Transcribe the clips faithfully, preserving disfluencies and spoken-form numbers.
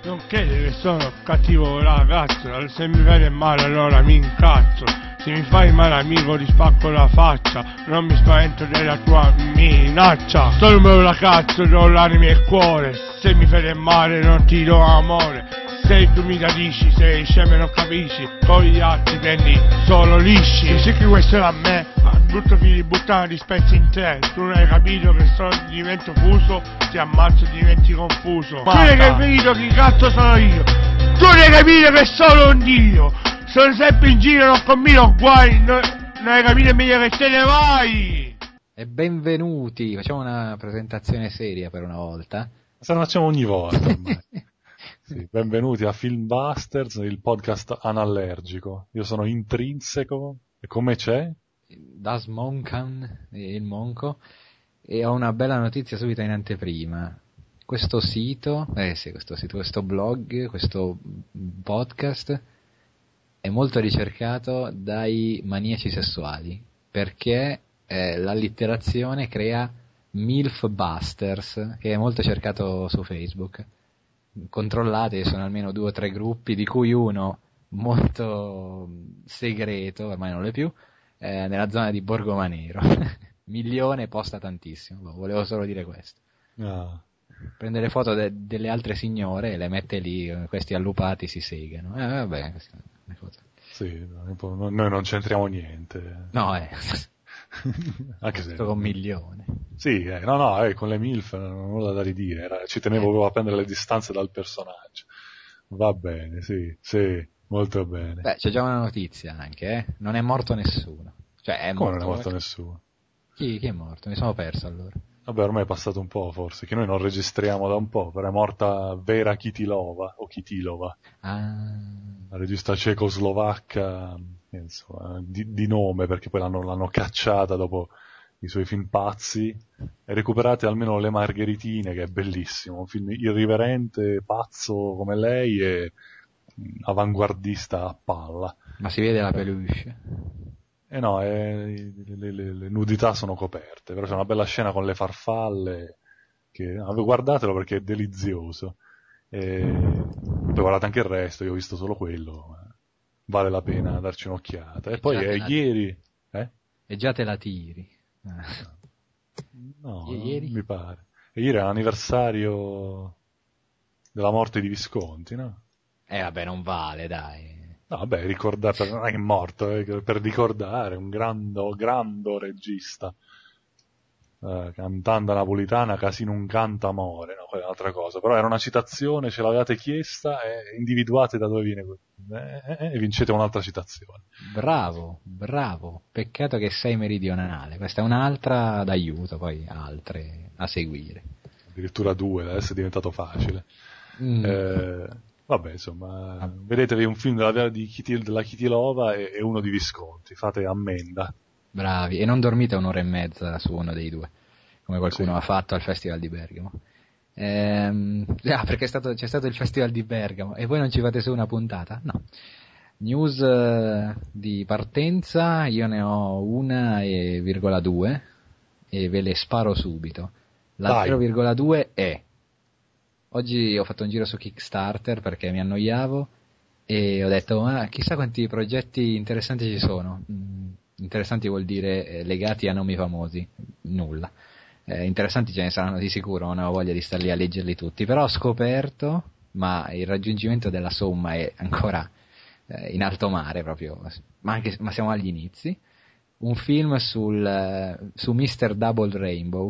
Non crede che sono cattivo ragazzo, se mi fai del male allora mi incazzo. Se mi fai male amico ti spacco la faccia, non mi spavento della tua minaccia. Sono un mio ragazzo, do l'anima e il cuore, se mi fai del male non ti do amore. Se tu mi tradisci, sei scemo e non capisci, con gli altri prendi solo lisci. Se sei che questo era a me, brutto fili buttare di spezzi in te. Tu non hai capito che sono divento fuso, ti ammazzo e diventi confuso. Ma tu non hai capito chi cazzo sono io, tu non hai capito che sono un dio. Sono sempre in giro, non combino guai, non, non hai capito meglio che te ne vai. E benvenuti, facciamo una presentazione seria per una volta. Se lo facciamo ogni volta ormai. Sì, benvenuti a Filmbusters, il podcast anallergico. Io sono Intrinseco e come c'è? Das Monkan, il monco, e ho una bella notizia subito in anteprima. Questo sito, eh sì, questo sito, questo blog, questo podcast è molto ricercato dai maniaci sessuali, perché eh, l'allitterazione crea Milfbusters, che è molto cercato su Facebook. Controllate, sono almeno due o tre gruppi, di cui uno molto segreto, ormai non lo è più, eh, nella zona di Borgomanero. Milione posta tantissimo, volevo solo dire questo. Ah. Prende le foto de- delle altre signore e le mette lì, questi allupati si segano. Eh vabbè, le foto. Sì, noi non c'entriamo niente. No, eh. Anche se con milione. Sì, eh, no, no, eh, con le MILF non ho nulla da ridire, era, ci tenevo a prendere le distanze dal personaggio. Va bene, sì, sì, molto bene. Beh, c'è già una notizia anche, eh? Non è morto nessuno. Cioè, è Come morto... non è morto nessuno? Chi, chi è morto? Mi sono perso allora. Vabbè, ormai è passato un po' forse, che noi non registriamo da un po', però è morta Vera Kitilova, o Kitilova. Ah. La regista cecoslovacca, insomma, di, di nome, perché poi l'hanno, l'hanno cacciata dopo i suoi film pazzi, e recuperate almeno Le Margheritine, che è bellissimo, un film irriverente, pazzo come lei e avanguardista a palla. Ma si vede la peluche? Eh no, eh, le, le, le nudità sono coperte, però c'è una bella scena con le farfalle, che ah, guardatelo perché è delizioso. E poi guardate anche il resto, io ho visto solo quello, vale la pena darci un'occhiata. E, e poi eh, ieri... Eh? E già te la tiri. No, ieri? mi pare. E ieri è l'anniversario della morte di Visconti, no? Eh vabbè, non vale, dai. No, vabbè, ricordare, non è che è morto, eh, per ricordare, un grande, grande regista. Uh, cantanda napolitana, Casino un canta amore, no, quella è un'altra cosa, però era una citazione, ce l'avevate chiesta e individuate da dove viene eh, e vincete un'altra citazione. Bravo, bravo, peccato che sei meridionale, questa è un'altra d'aiuto, poi altre a seguire. Addirittura due, adesso è diventato facile. Mm. Eh, vabbè, insomma, ah. vedetevi un film della, di Kitil, della Kitilova e, e uno di Visconti, fate ammenda. Bravi, e non dormite un'ora e mezza su uno dei due, come qualcuno sì. ha fatto al Festival di Bergamo. Ehm, ah, perché è stato, c'è stato il Festival di Bergamo e voi non ci fate su una puntata? No. News uh, di partenza, io ne ho una e virgola due e ve le sparo subito. La zero virgola due è: oggi ho fatto un giro su Kickstarter perché mi annoiavo e ho detto, ah, chissà quanti progetti interessanti ci sono. Mm, interessanti vuol dire eh, legati a nomi famosi, nulla. Eh, interessanti ce ne saranno di sicuro, non ho voglia di star lì a leggerli tutti, però ho scoperto, ma il raggiungimento della somma è ancora eh, in alto mare proprio, ma, anche, ma siamo agli inizi, un film sul, eh, su mister Double Rainbow,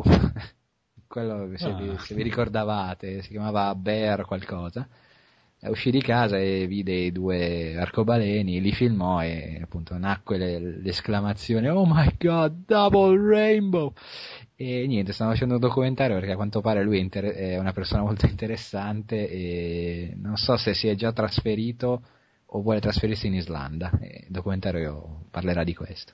quello se, ah. vi, se vi ricordavate, si chiamava Bear qualcosa. Uscì di casa e vide i due arcobaleni, li filmò e appunto nacque le, l'esclamazione "Oh my god, Double Rainbow!" E niente, stanno facendo un documentario perché a quanto pare lui è, inter- è una persona molto interessante e non so se si è già trasferito o vuole trasferirsi in Islanda. E il documentario parlerà di questo.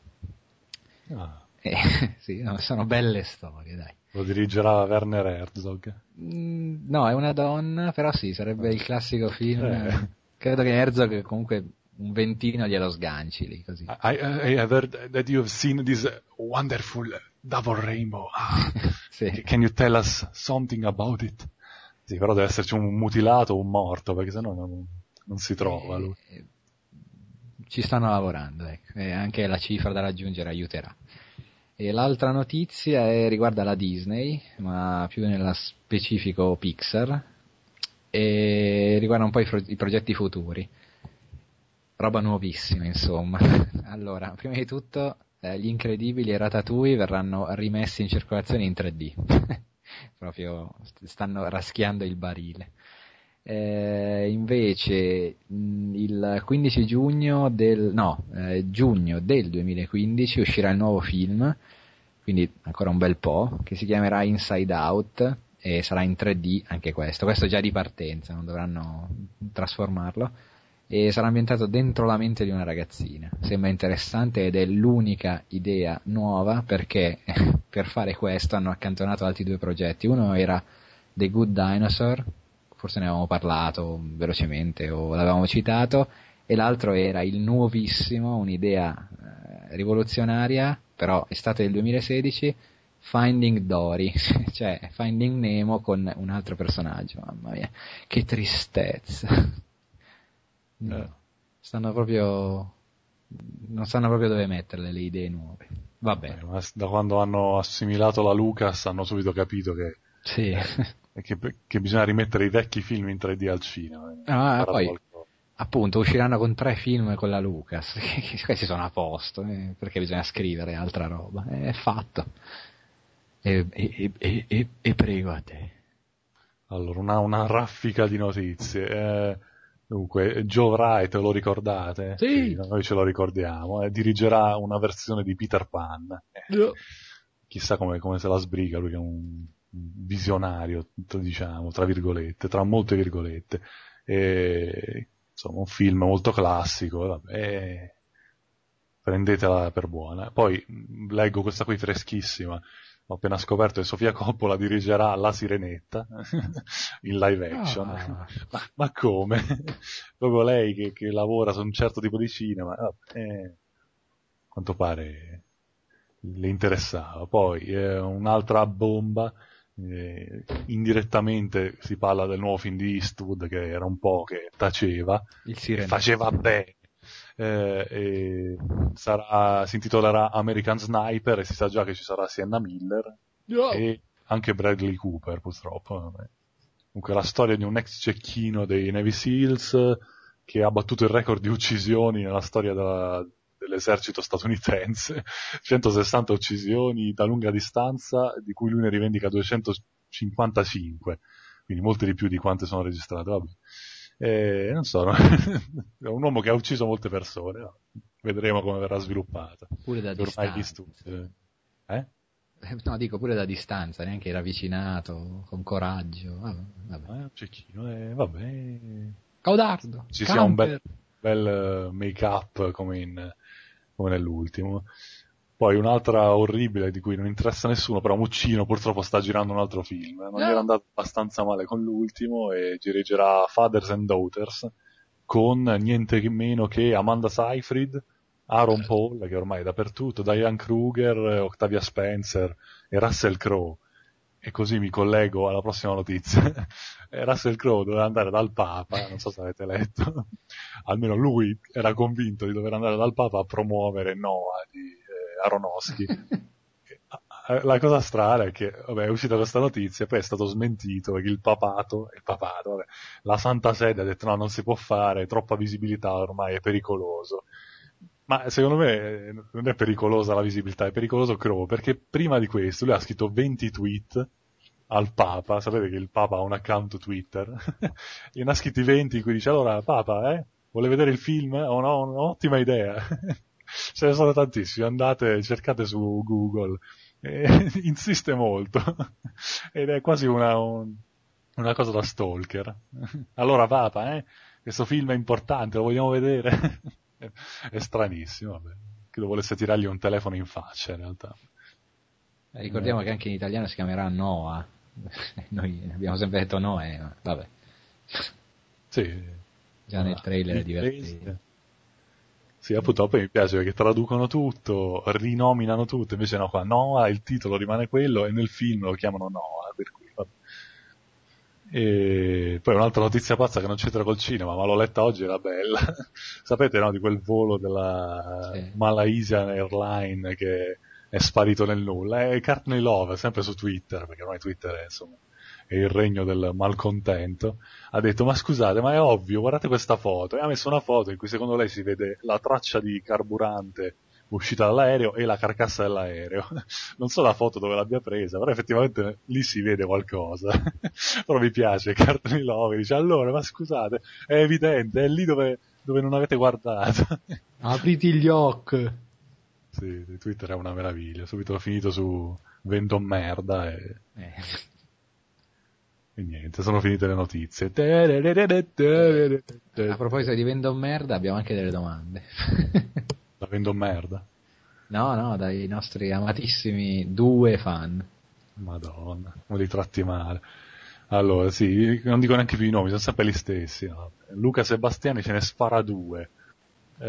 Ah. E, sì, no, sono belle storie, dai. Lo dirigerà Werner Herzog? Mm, no, è una donna, però sì, sarebbe il classico film. Eh. Credo che Herzog comunque un ventino glielo sganci lì, così. I, I have heard that you have seen this wonderful double rainbow. Ah. Sì. Can you tell us something about it? Sì, però deve esserci un mutilato o un morto, perché sennò non, non si trova lui. Eh, ci stanno lavorando, ecco, e anche la cifra da raggiungere aiuterà. E l'altra notizia è, riguarda la Disney, ma più nello specifico Pixar, e riguarda un po' i, pro- i progetti futuri. Roba nuovissima, insomma. Allora, prima di tutto, eh, Gli Incredibili e Ratatouille verranno rimessi in circolazione in tre D. Proprio stanno raschiando il barile. Eh, invece mh, il quindici giugno del no eh, giugno del duemilaquindici uscirà il nuovo film, quindi ancora un bel po', che si chiamerà Inside Out e sarà in tre D anche questo questo già di partenza, non dovranno trasformarlo, e sarà ambientato dentro la mente di una ragazzina. Sembra interessante ed è l'unica idea nuova, perché per fare questo hanno accantonato altri due progetti. Uno era The Good Dinosaur, forse ne avevamo parlato velocemente o l'avevamo citato, e l'altro era il nuovissimo, un'idea eh, rivoluzionaria, però estate del duemilasedici, Finding Dory, cioè Finding Nemo con un altro personaggio. Mamma mia, che tristezza. No, Eh. stanno proprio non sanno proprio dove metterle le idee nuove. Vabbè, Eh, ma da quando hanno assimilato la Lucas hanno subito capito che, sì. eh, che, che bisogna rimettere i vecchi film in tre D al cinema. Ah, Imparato poi qualcosa. appunto usciranno con tre film con la Lucas, questi sono a posto, eh, perché bisogna scrivere altra roba, è fatto. E, e, e, e, e prego a te. Allora, una, una raffica di notizie. Eh, dunque, Joe Wright, lo ricordate? Sì. Noi ce lo ricordiamo. Eh, dirigerà una versione di Peter Pan. Eh, chissà come, come se la sbriga, lui che è un visionario, diciamo, tra virgolette, tra molte virgolette. E, insomma, un film molto classico, vabbè, prendetela per buona. Poi leggo questa qui freschissima. Ho appena scoperto che Sofia Coppola dirigerà La Sirenetta in live action. Ah. Ma, ma come? Proprio lei che, che lavora su un certo tipo di cinema. Eh, a quanto pare le interessava. Poi eh, un'altra bomba. Eh, indirettamente si parla del nuovo film di Eastwood, che era un po' che taceva, Il e Sirenetta. faceva bene. Eh, e sarà, si intitolerà American Sniper e si sa già che ci sarà Sienna Miller No. e anche Bradley Cooper, purtroppo. Vabbè. Comunque la storia di un ex cecchino dei Navy Seals che ha battuto il record di uccisioni nella storia della, dell'esercito statunitense, centosessanta uccisioni da lunga distanza, di cui lui ne rivendica duecentocinquantacinque, quindi molte di più di quante sono registrate. Vabbè. Eh, non so, no? È un uomo che ha ucciso molte persone, no? Vedremo come verrà sviluppata. Pure da Ormai distanza. visto, eh? No, dico pure da distanza, neanche ravvicinato, con coraggio. Vabbè, vabbè. Eh, un cecchino, eh, vabbè. Codardo. Ci sia un bel, camper. bel make-up come, in, come nell'ultimo. Poi un'altra orribile di cui non interessa nessuno, però Muccino purtroppo sta girando un altro film. Non gli era andato abbastanza male con l'ultimo e dirigerà Fathers and Daughters con niente meno che Amanda Seyfried, Aaron Paul, che ormai è dappertutto, Diane Kruger, Octavia Spencer e Russell Crowe. E così mi collego alla prossima notizia. E Russell Crowe doveva andare dal Papa, non so se avete letto, almeno lui era convinto di dover andare dal Papa a promuovere Noah di eh, Aronofsky. La cosa strana è che, vabbè, è uscita questa notizia, poi è stato smentito perché il papato, il papato, vabbè, la Santa Sede ha detto no, non si può fare, troppa visibilità ormai, è pericoloso. Ma secondo me non è pericolosa la visibilità, è pericoloso Crowe, perché prima di questo lui ha scritto venti tweet al Papa, sapete che il Papa ha un account Twitter, e ne ha scritti venti in cui dice allora Papa, eh, vuole vedere il film? Ho oh, no, un'ottima idea. Ce ne sono tantissimi, andate, cercate su Google, e insiste molto, ed è quasi una, un, una cosa da stalker. Allora Papa, eh, questo film è importante, lo vogliamo vedere? È stranissimo, vabbè. Credo volesse tirargli un telefono in faccia in realtà. Eh, ricordiamo eh. che anche in italiano si chiamerà Noah. Noi abbiamo sempre detto Noè, ma vabbè. Sì. Già ah, nel trailer è divertente. Sì, appunto, poi mi piace perché traducono tutto, rinominano tutto, invece no, qua Noah, il titolo rimane quello e nel film lo chiamano Noah, per cui vabbè. E poi un'altra notizia pazza che non c'entra col cinema, ma l'ho letta oggi, era bella. Sapete, no, di quel volo della Sì. Malaysian Airlines che è sparito nel nulla. È Courtney Love, sempre su Twitter, perché ormai Twitter è, insomma, è il regno del malcontento. Ha detto, ma scusate, ma è ovvio, guardate questa foto. E ha messo una foto in cui secondo lei si vede la traccia di carburante uscita dall'aereo e la carcassa dell'aereo. Non so la foto dove l'abbia presa, però effettivamente lì si vede qualcosa. Però mi piace Courtney Love, dice, allora, ma scusate, è evidente, è lì dove, dove non avete guardato. Apriti gli occhi. Sì, Twitter è una meraviglia, subito ho finito su Vendo merda e... Eh. e niente, sono finite le notizie. A proposito di vendo merda, abbiamo anche delle domande. La Vendo merda? No, no, dai nostri amatissimi due fan. Madonna, come li tratti male. Allora, sì, non dico neanche più i nomi, sono sempre gli stessi. No? Luca Sebastiani ce ne spara due. Eh,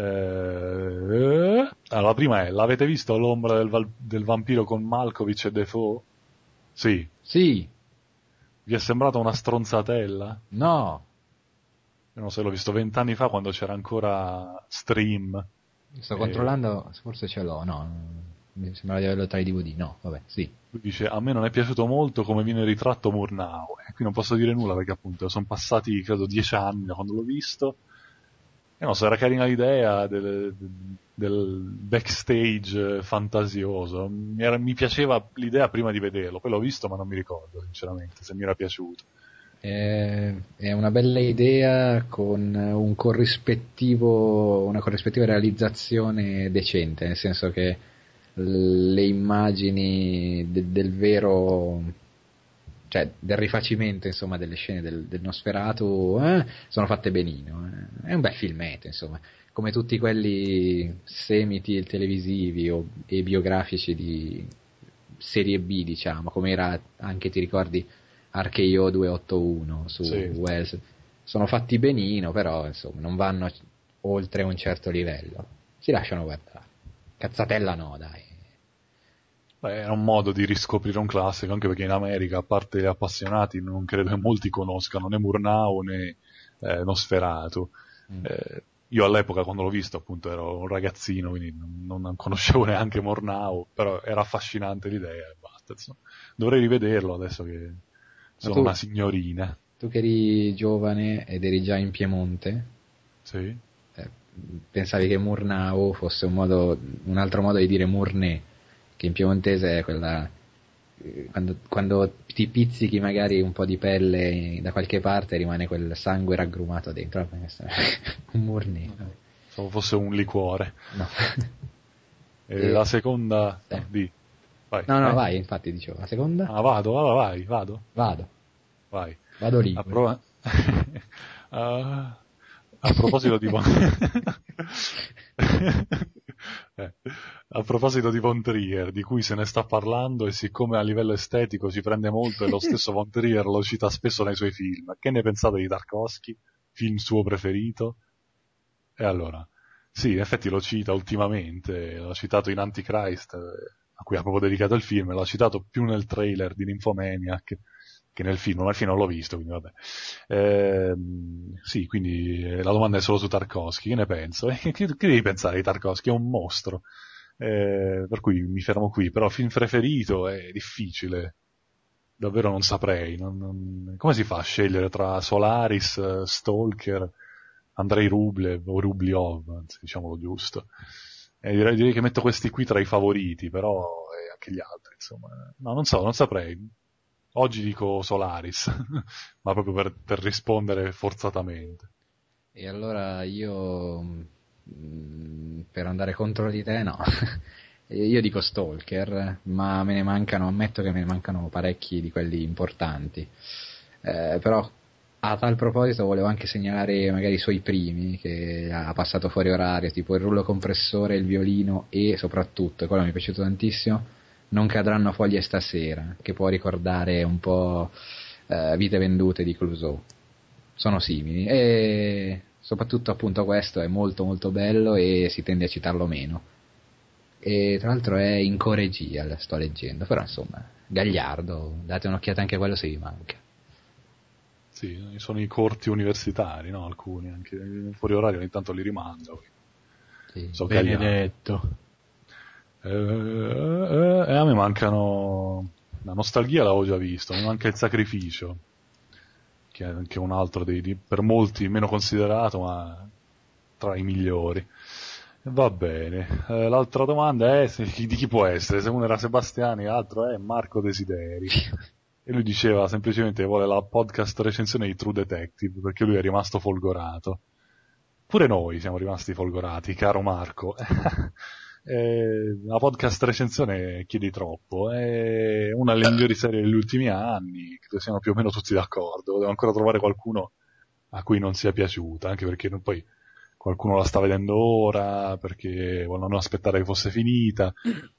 allora, la prima è, l'avete visto L'ombra del, val- del vampiro con Malkovich e Defoe? Sì. Sì, Vi è sembrata una stronzatella? no, Io non so, l'ho visto vent'anni fa quando c'era ancora Stream. sto Eh, controllando, forse ce l'ho, no, mi sembrava di averlo tra i D V D, no, vabbè, sì. Lui dice, a me non è piaciuto molto come viene ritratto Murnau. E qui non posso dire nulla perché appunto sono passati, credo, dieci anni da quando l'ho visto. E non so, era carina l'idea del, del backstage fantasioso. Mi, era, mi piaceva l'idea prima di vederlo, poi l'ho visto ma non mi ricordo, sinceramente, se mi era piaciuto. È, è una bella idea con un corrispettivo, una corrispettiva realizzazione decente, nel senso che le immagini de, del vero, cioè del rifacimento, insomma, delle scene del, del Nosferatu eh, sono fatte benino. Eh. È un bel filmetto, insomma, come tutti quelli semiti televisivi o, e biografici di serie B, diciamo, come era anche, ti ricordi, R K O duecentoottantuno su Sì. Wells, sono fatti benino, però insomma non vanno oltre un certo livello, si lasciano guardare. Cazzatella no, dai. Beh, era un modo di riscoprire un classico, anche perché in America, a parte gli appassionati, non credo che molti conoscano né Murnau né eh, Nosferatu. Mm. Eh, io all'epoca, quando l'ho visto, appunto, ero un ragazzino, quindi non, non conoscevo neanche Murnau, però era affascinante l'idea e basta, insomma. Dovrei rivederlo adesso che sono tu- una signorina. Tu che eri giovane ed eri già in Piemonte, Sì. eh, pensavi che Murnau fosse un modo, un altro modo di dire Murnè, che in piemontese è quella, eh, quando, quando ti pizzichi magari un po' di pelle da qualche parte rimane quel sangue raggrumato dentro. Un Murnè. Pensavo fosse un liquore. No. E E- la seconda... Sì. no, di. Vai. No, no, Eh? vai, infatti dicevo, la seconda? Ah, vado, vai, vai, vado. Vado, Vai. vado lì. A, pro- Ah, a proposito di Von... eh, a proposito di Von Trier, di cui se ne sta parlando, e siccome a livello estetico si prende molto e lo stesso Von Trier lo cita spesso nei suoi film, che ne pensate di Tarkovsky? Film suo preferito? E allora, sì, in effetti lo cita ultimamente, l'ha citato in Antichrist, eh, a cui ha proprio dedicato il film, l'ha citato più nel trailer di Nymphomaniac che nel film, ma il film non l'ho visto, quindi vabbè. Ehm, sì, quindi eh, la domanda è solo su Tarkovsky, che ne penso? Eh, che, che devi pensare di Tarkovsky? È un mostro. Eh, per cui mi fermo qui, però film preferito è difficile. Davvero non saprei. Non, non... Come si fa a scegliere tra Solaris, eh, Stalker, Andrei Rublev o Rubliov, anzi, diciamolo giusto. Eh, direi, direi che metto questi qui tra i favoriti, però eh, anche gli altri, insomma. No, non so, non saprei. Oggi dico Solaris, ma proprio per, per rispondere forzatamente. E allora io, mh, per andare contro di te, no. Io dico Stalker, ma me ne mancano, ammetto che me ne mancano parecchi di quelli importanti. Eh, però a tal proposito volevo anche segnalare magari i suoi primi, che ha passato fuori orario, tipo il rullo compressore, il violino e soprattutto, e quello mi è piaciuto tantissimo, Non cadranno foglie stasera, che può ricordare un po' eh, Vite vendute di Clouseau. Sono simili e soprattutto appunto questo è molto molto bello e si tende a citarlo meno. E tra l'altro è in coregia, la sto leggendo, però insomma, gagliardo, date un'occhiata anche a quello se vi manca. sì, sono i corti universitari, no? Alcuni, anche fuori orario ogni tanto li rimando. Sì, so benedetto. Eh, eh, eh, a me mancano... La nostalgia l'avevo già visto, mi manca il sacrificio, che è anche un altro dei, di, per molti meno considerato, ma tra i migliori. Va bene, eh, l'altra domanda è se, di chi può essere, se uno era Sebastiani, l'altro è Marco Desideri. E lui diceva semplicemente che vuole la podcast recensione di True Detective, perché lui è rimasto folgorato. Pure noi siamo rimasti folgorati, caro Marco. eh, la podcast recensione chiedi troppo, è una delle migliori serie degli ultimi anni, credo siano più o meno tutti d'accordo. Devo ancora trovare qualcuno a cui non sia piaciuta, anche perché non, poi qualcuno la sta vedendo ora, perché vogliono aspettare che fosse finita.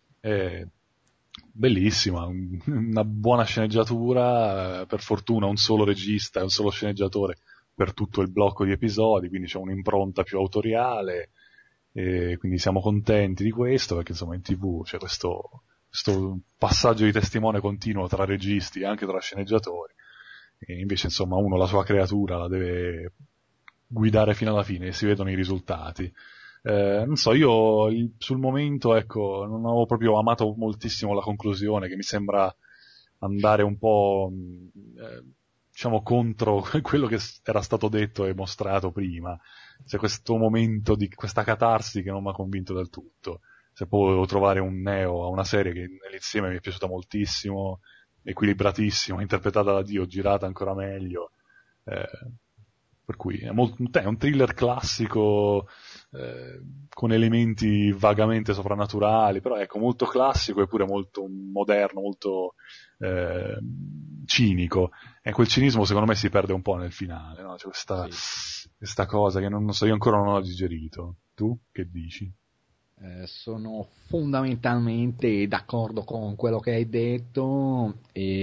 È bellissima, un, una buona sceneggiatura, per fortuna un solo regista e un solo sceneggiatore per tutto il blocco di episodi, quindi c'è un'impronta più autoriale, e quindi siamo contenti di questo, perché insomma in tivù c'è questo, questo passaggio di testimone continuo tra registi e anche tra sceneggiatori, e invece insomma uno la sua creatura la deve guidare fino alla fine e si vedono i risultati. Eh, non so, io sul momento, ecco, non avevo proprio amato moltissimo la conclusione, che mi sembra andare un po' eh, diciamo contro quello che era stato detto e mostrato prima. C'è questo momento di questa catarsi che non mi ha convinto del tutto. Se poi volevo trovare un neo a una serie che nell'insieme mi è piaciuta moltissimo, equilibratissima, interpretata da Dio, girata ancora meglio, eh, per cui è, molto, è un thriller classico, eh, con elementi vagamente soprannaturali, però ecco, molto classico eppure molto moderno, molto eh, cinico, e quel cinismo secondo me si perde un po' nel finale, no? C'è questa, sì. questa cosa che non, non so, io ancora non ho digerito. Tu che dici? Eh, sono fondamentalmente d'accordo con quello che hai detto,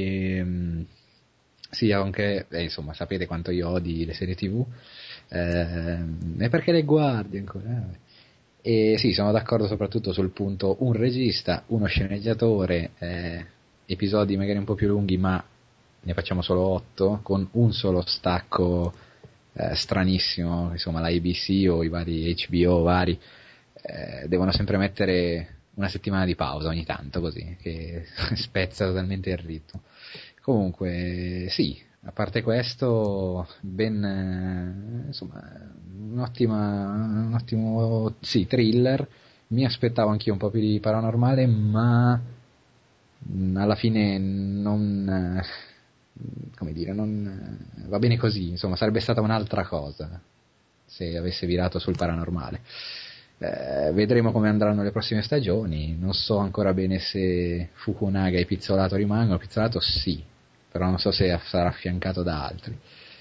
e sì, anche, eh, insomma, sapete quanto io odi le serie tivù, eh, e perché le guardi ancora? E sì, sono d'accordo soprattutto sul punto un regista, uno sceneggiatore, eh, episodi magari un po' più lunghi, ma ne facciamo solo otto, con un solo stacco eh, stranissimo, insomma la A B C o i vari H B O vari, eh, devono sempre mettere una settimana di pausa ogni tanto, così, che spezza totalmente il ritmo. Comunque, sì, a parte questo, ben, eh, insomma, un'ottima, un ottimo, sì, thriller. Mi aspettavo anch'io un po' più di paranormale, ma mh, alla fine non, eh, come dire, non, eh, va bene così, insomma, sarebbe stata un'altra cosa se avesse virato sul paranormale. Eh, vedremo come andranno le prossime stagioni, non so ancora bene se Fukunaga e Pizzolato rimangono. Pizzolato sì, però non so se sarà affiancato da altri.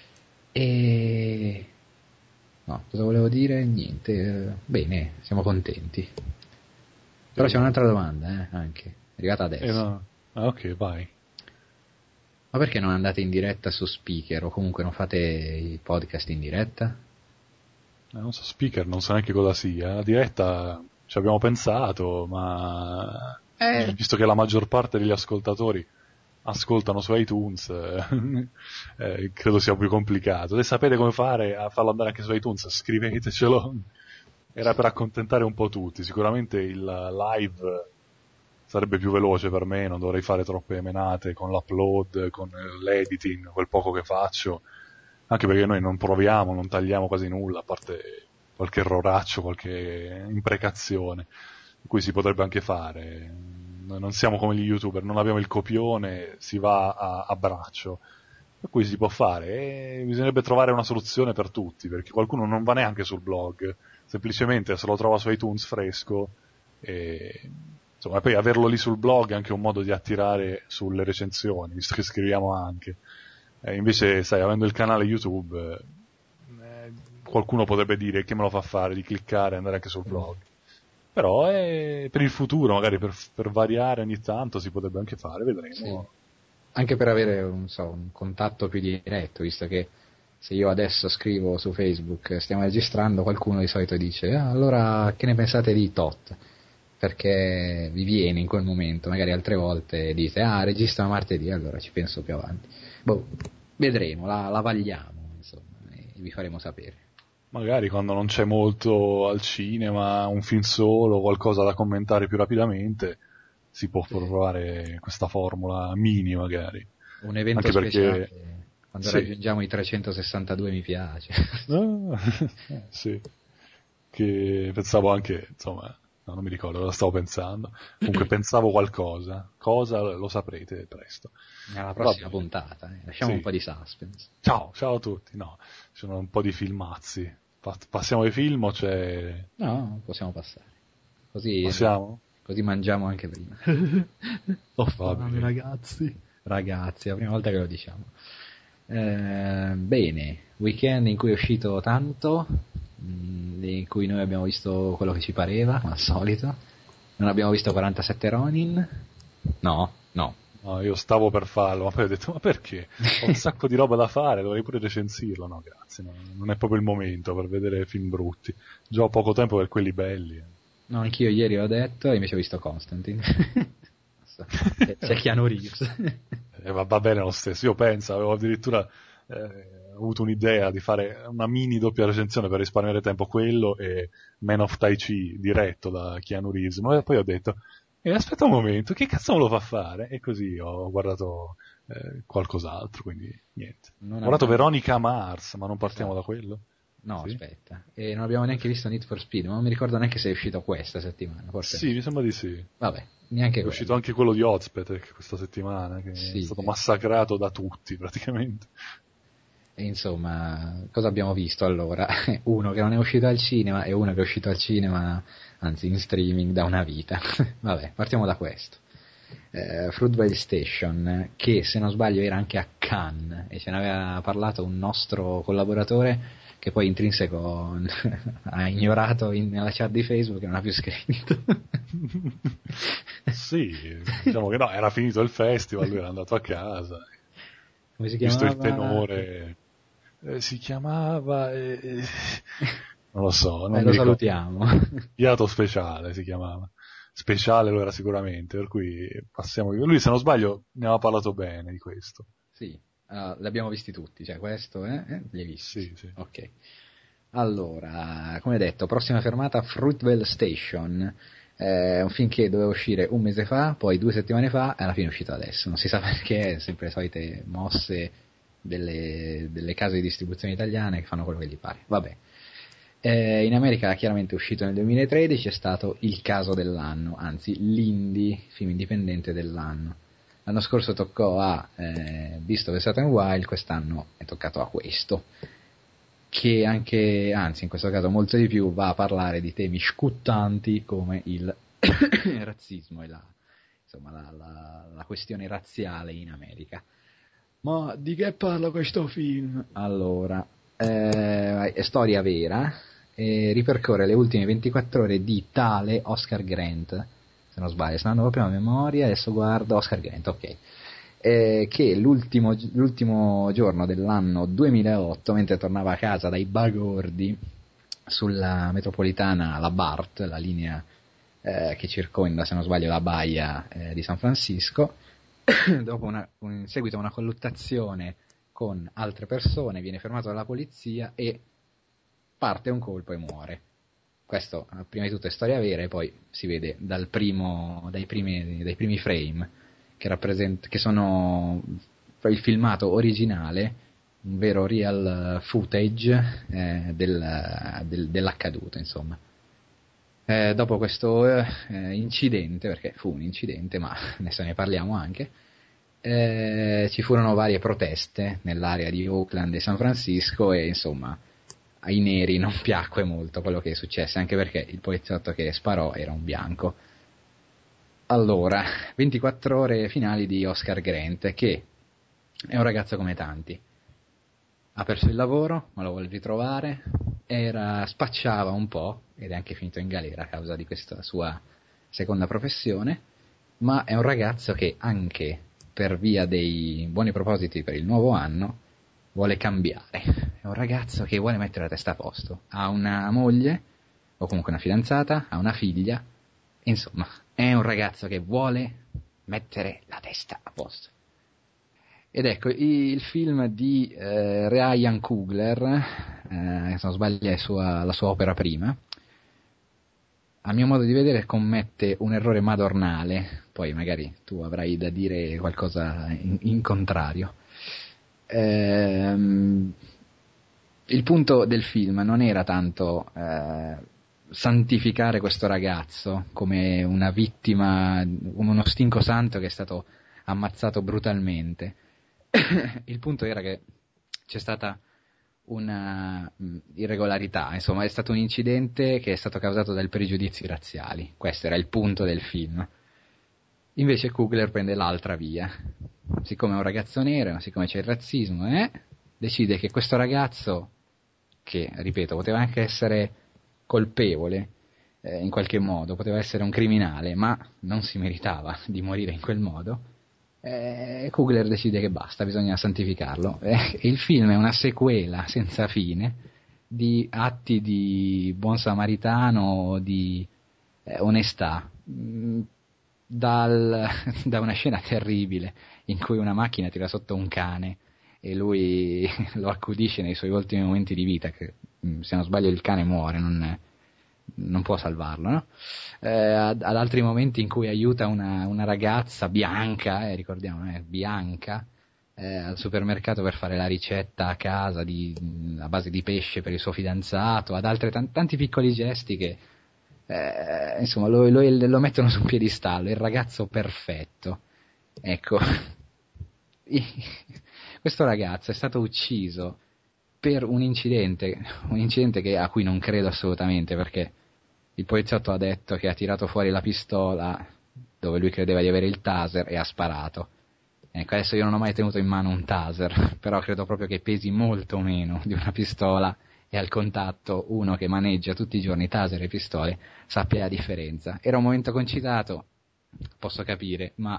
E no, cosa volevo dire? Niente, bene, siamo contenti. Però c'è un'altra domanda, eh, anche, è arrivata adesso. Eh no. Ah, ok, vai. Ma perché non andate in diretta su Speaker, o comunque non fate i podcast in diretta? Eh, non so, Speaker non so neanche cosa sia. La diretta ci abbiamo pensato, ma Eh. visto che la maggior parte degli ascoltatori ascoltano su iTunes, eh, credo sia più complicato. Se sapete come fare a farlo andare anche su iTunes, scrivetecelo. Era per accontentare un po' tutti. Sicuramente il live sarebbe più veloce per me, non dovrei fare troppe menate con l'upload, con l'editing, quel poco che faccio. Anche perché noi non proviamo, non tagliamo quasi nulla, a parte qualche erroraccio, qualche imprecazione, cui si potrebbe anche fare. Noi non siamo come gli YouTuber, non abbiamo il copione, si va a, a braccio, per cui si può fare, e bisognerebbe trovare una soluzione per tutti, perché qualcuno non va neanche sul blog, semplicemente se lo trova su iTunes fresco, e insomma, poi averlo lì sul blog è anche un modo di attirare sulle recensioni, visto che scriviamo anche. Eh, invece, sai, avendo il canale YouTube, eh, qualcuno potrebbe dire che me lo fa fare di cliccare e andare anche sul blog. Però è, per il futuro, magari per, per variare ogni tanto, si potrebbe anche fare, vedremo. Sì. Anche per avere un, so, un contatto più diretto, visto che se io adesso scrivo su Facebook, stiamo registrando, qualcuno di solito dice, ah, allora che ne pensate di tot? Perché vi viene in quel momento, magari altre volte dite, ah, registra martedì, allora ci penso più avanti. Boh, vedremo, la, la vagliamo, insomma, e vi faremo sapere. Magari quando non c'è molto al cinema, un film solo, qualcosa da commentare più rapidamente, si può provare questa formula mini magari. Un evento Anche speciale, perché... quando sì. raggiungiamo i trecentosessantadue mi piace. Ah, sì, che pensavo anche, insomma, no, non mi ricordo cosa stavo pensando. Comunque pensavo qualcosa, cosa lo saprete presto. Nella prossima puntata, eh. lasciamo Sì. un po' di suspense. Ciao, ciao a tutti. No, ci sono un po' di filmazzi. Pa- passiamo ai film o c'è... No, possiamo passare. Così, Passiamo? così mangiamo anche prima. Ho fame, ragazzi. Ragazzi, è la prima volta che lo diciamo. Eh, bene, weekend in cui è uscito tanto, mh, in cui noi abbiamo visto quello che ci pareva, come al solito. Non abbiamo visto quarantasette Ronin? No, no. No, io stavo per farlo, ma poi ho detto, ma perché? Ho un sacco di roba da fare, dovrei pure recensirlo. No, grazie, no, non è proprio il momento per vedere film brutti. Già ho poco tempo per quelli belli. No, anch'io ieri ho detto, e invece ho visto Constantine. C'è, c'è Keanu Reeves. Eh, va, va bene lo stesso, io penso, avevo addirittura eh, avuto un'idea di fare una mini doppia recensione per risparmiare tempo, quello e Man of Tai Chi diretto da Keanu Reeves, ma poi ho detto eh, aspetta un momento, che cazzo me lo fa fare? E così ho guardato eh, qualcos'altro, quindi niente. Non ho guardato abbiamo... Veronica Mars, ma non partiamo Esatto. da quello? No, Sì? aspetta. E non abbiamo neanche visto Need for Speed, ma non mi ricordo neanche se è uscito questa settimana. Forse Sì, mi sembra di sì. Vabbè, neanche È quello. uscito anche quello di Ozpetek questa settimana, che Sì, è stato sì. massacrato da tutti praticamente. E insomma, cosa abbiamo visto allora? Uno che non è uscito al cinema e uno che è uscito al cinema, anzi in streaming, da una vita. Vabbè, partiamo da questo. Eh, Fruitvale Station, che se non sbaglio era anche a Cannes, e ce ne aveva parlato un nostro collaboratore che poi intrinseco ha ignorato in, nella chat di Facebook e non ha più scritto. Sì, diciamo che no, era finito il festival, lui era andato a casa. Come si Visto chiamava? il tenore, eh, si chiamava, eh, non lo so, non eh, mi lo ricordo. salutiamo. Piatto speciale si chiamava. Speciale lo era sicuramente, per cui passiamo. Lui, se non sbaglio, ne aveva parlato bene di questo. Sì, uh, li abbiamo visti tutti, cioè questo, eh? eh? Li hai visti? Sì, sì. Ok. Allora, come detto, prossima fermata Fruitvale Station, eh, un film che doveva uscire un mese fa, poi due settimane fa, e alla fine è uscito adesso. Non si sa perché, sempre le solite mosse delle, delle case di distribuzione italiane che fanno quello che gli pare. Vabbè. Eh, in America chiaramente è uscito nel duemilatredici, è stato il caso dell'anno, anzi l'indie film indipendente dell'anno. L'anno scorso toccò a eh, Beast of the Southern Wild, quest'anno è toccato a questo, che anche, anzi in questo caso molto di più, va a parlare di temi scuttanti come il razzismo e la, insomma, la, la, la questione razziale in America. Ma di che parla questo film? Allora, eh, è storia vera e ripercorre le ultime ventiquattro ore di tale Oscar Grant, se non sbaglio, sto andando proprio a memoria, adesso guardo, Oscar Grant, ok, eh, che l'ultimo, l'ultimo giorno dell'anno duemilaotto, mentre tornava a casa dai bagordi sulla metropolitana, la BART, la linea eh, che circonda, se non sbaglio, la baia eh, di San Francisco, dopo una, in seguito a una colluttazione con altre persone viene fermato dalla polizia e parte un colpo e muore. Questo prima di tutto è storia vera e poi si vede dal primo, dai, primi, dai primi frame che, rappresent- che sono il filmato originale, un vero real footage eh, del, del, dell'accaduto, insomma. Eh, dopo questo eh, incidente, perché fu un incidente, ma adesso ne parliamo anche, eh, ci furono varie proteste nell'area di Oakland e San Francisco e insomma ai neri non piacque molto quello che è successo, anche perché il poliziotto che sparò era un bianco. Allora, ventiquattro ore finali di Oscar Grant, che è un ragazzo come tanti. Ha perso il lavoro, ma lo vuole ritrovare, era, spacciava un po', ed è anche finito in galera a causa di questa sua seconda professione, ma è un ragazzo che anche per via dei buoni propositi per il nuovo anno vuole cambiare. È un ragazzo che vuole mettere la testa a posto. Ha una moglie, o comunque una fidanzata, ha una figlia, insomma, è un ragazzo che vuole mettere la testa a posto. Ed ecco, il film di eh, Ryan Coogler, eh, se non sbaglio è sua, la sua opera prima, a mio modo di vedere commette un errore madornale, poi magari tu avrai da dire qualcosa in, in contrario. Ehm, il punto del film non era tanto eh, santificare questo ragazzo come una vittima, come uno stinco santo che è stato ammazzato brutalmente. Il punto era che c'è stata una mh, irregolarità, insomma è stato un incidente che è stato causato dai pregiudizi razziali, questo era il punto del film. Invece Coogler prende l'altra via, siccome è un ragazzo nero, siccome c'è il razzismo, eh, decide che questo ragazzo, che ripeto poteva anche essere colpevole eh, in qualche modo, poteva essere un criminale, ma non si meritava di morire in quel modo. Eh, Coogler decide che basta, bisogna santificarlo. Eh, il film è una sequela senza fine di atti di buon samaritano, di eh, onestà, mh, dal, da una scena terribile in cui una macchina tira sotto un cane e lui lo accudisce nei suoi ultimi momenti di vita, che mh, se non sbaglio il cane muore, non, non può salvarlo, no? Eh, ad, ad altri momenti in cui aiuta una, una ragazza bianca, eh, ricordiamo, eh, bianca, eh, al supermercato per fare la ricetta a casa di, a base di pesce per il suo fidanzato, ad altri t- tanti piccoli gesti che eh, insomma lo, lo, lo mettono su un piedistallo, il ragazzo perfetto. Ecco, questo ragazzo è stato ucciso per un incidente, un incidente che, a cui non credo assolutamente, perché il poliziotto ha detto che ha tirato fuori la pistola dove lui credeva di avere il taser e ha sparato. Ecco, adesso io non ho mai tenuto in mano un taser, però credo proprio che pesi molto meno di una pistola e al contatto uno che maneggia tutti i giorni taser e pistole sappia la differenza. Era un momento concitato, posso capire, ma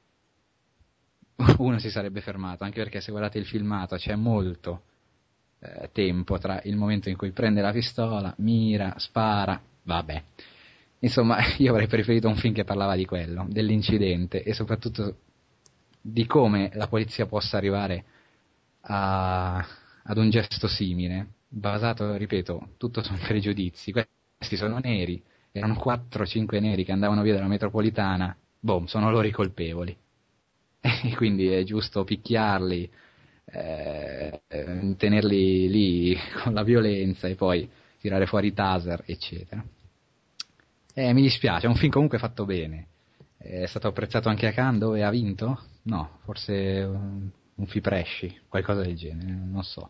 uno si sarebbe fermato, anche perché se guardate il filmato c'è molto eh, tempo tra il momento in cui prende la pistola, mira, spara. Vabbè, insomma io avrei preferito un film che parlava di quello, dell'incidente e soprattutto di come la polizia possa arrivare a, ad un gesto simile, basato, ripeto, tutto su pregiudizi. Questi sono neri, erano quattro cinque neri che andavano via dalla metropolitana, boom, sono loro i colpevoli. E quindi è giusto picchiarli, eh, tenerli lì con la violenza e poi tirare fuori i taser, eccetera. Eh, mi dispiace, è un film comunque fatto bene. È stato apprezzato anche a Cannes, dove ha vinto? No, forse un, un Fipresci, qualcosa del genere, non so.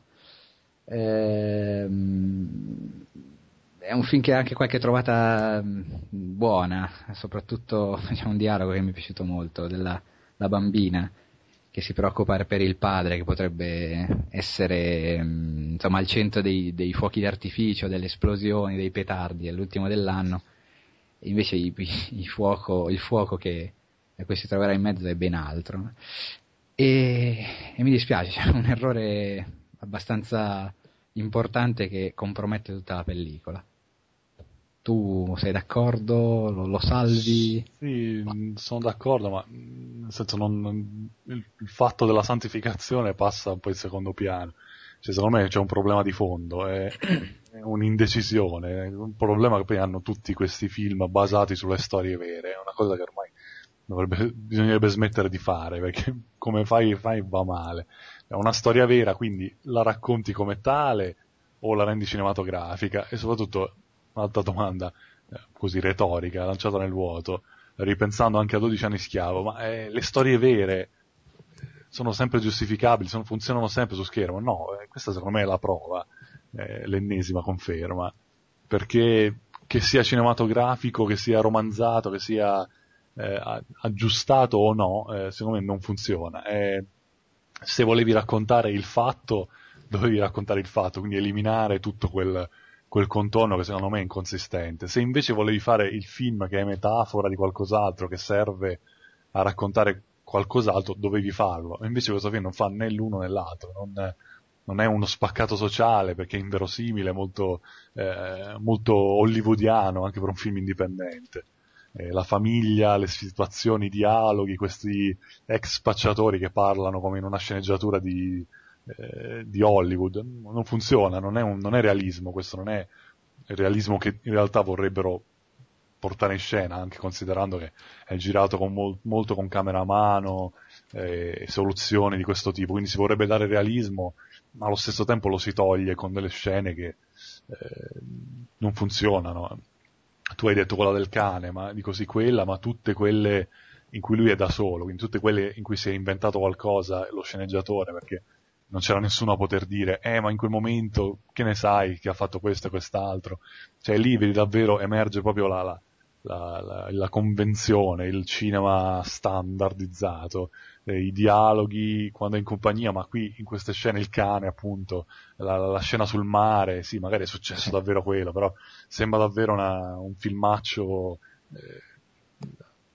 Ehm, è un film che ha anche qualche trovata buona, soprattutto c'è un dialogo che mi è piaciuto molto, della la bambina che si preoccupa per il padre che potrebbe essere insomma al centro dei, dei fuochi d'artificio, delle esplosioni, dei petardi all'ultimo dell'anno, e invece il, il, fuoco, il fuoco che a cui si troverà in mezzo è ben altro. E, e mi dispiace, c'è un errore abbastanza importante che compromette tutta la pellicola. Tu sei d'accordo? Lo, lo salvi? Sì, sono d'accordo, ma nel senso non, il, il fatto della santificazione passa un po' in secondo piano. Cioè, secondo me c'è un problema di fondo, è, è un'indecisione, è un problema che poi hanno tutti questi film basati sulle storie vere, è una cosa che ormai dovrebbe, bisognerebbe smettere di fare, perché come fai, fai va male. È una storia vera, quindi la racconti come tale o la rendi cinematografica? E soprattutto, un'altra domanda eh, così retorica, lanciata nel vuoto, ripensando anche a dodici anni schiavo, ma eh, le storie vere sono sempre giustificabili, sono, funzionano sempre su schermo? No, eh, questa secondo me è la prova, eh, l'ennesima conferma, perché che sia cinematografico, che sia romanzato, che sia eh, aggiustato o no, eh, secondo me non funziona. Eh, se volevi raccontare il fatto, dovevi raccontare il fatto, quindi eliminare tutto quel quel contorno che secondo me è inconsistente. Se invece volevi fare il film che è metafora di qualcos'altro, che serve a raccontare qualcos'altro, dovevi farlo. E invece questo film non fa né l'uno né l'altro, non, non è uno spaccato sociale, perché è inverosimile, molto, eh, molto hollywoodiano, anche per un film indipendente. eh, la famiglia, le situazioni, i dialoghi, questi ex spacciatori che parlano come in una sceneggiatura di, eh, di Hollywood. Non funziona, non è, un, non è realismo, questo non è il realismo che in realtà vorrebbero portare in scena, anche considerando che è girato con mol- molto con camera a mano, eh, soluzioni di questo tipo, quindi si vorrebbe dare realismo, ma allo stesso tempo lo si toglie con delle scene che eh, non funzionano. Tu hai detto quella del cane, ma dico sì quella, ma tutte quelle in cui lui è da solo, quindi tutte quelle in cui si è inventato qualcosa lo sceneggiatore, perché non c'era nessuno a poter dire eh ma in quel momento che ne sai che ha fatto questo e quest'altro, cioè lì vedi davvero, emerge proprio la, la, la, la, la convenzione, il cinema standardizzato, eh, i dialoghi quando è in compagnia, ma qui in queste scene il cane appunto, la, la scena sul mare, sì magari è successo davvero quello, però sembra davvero una, un filmaccio eh,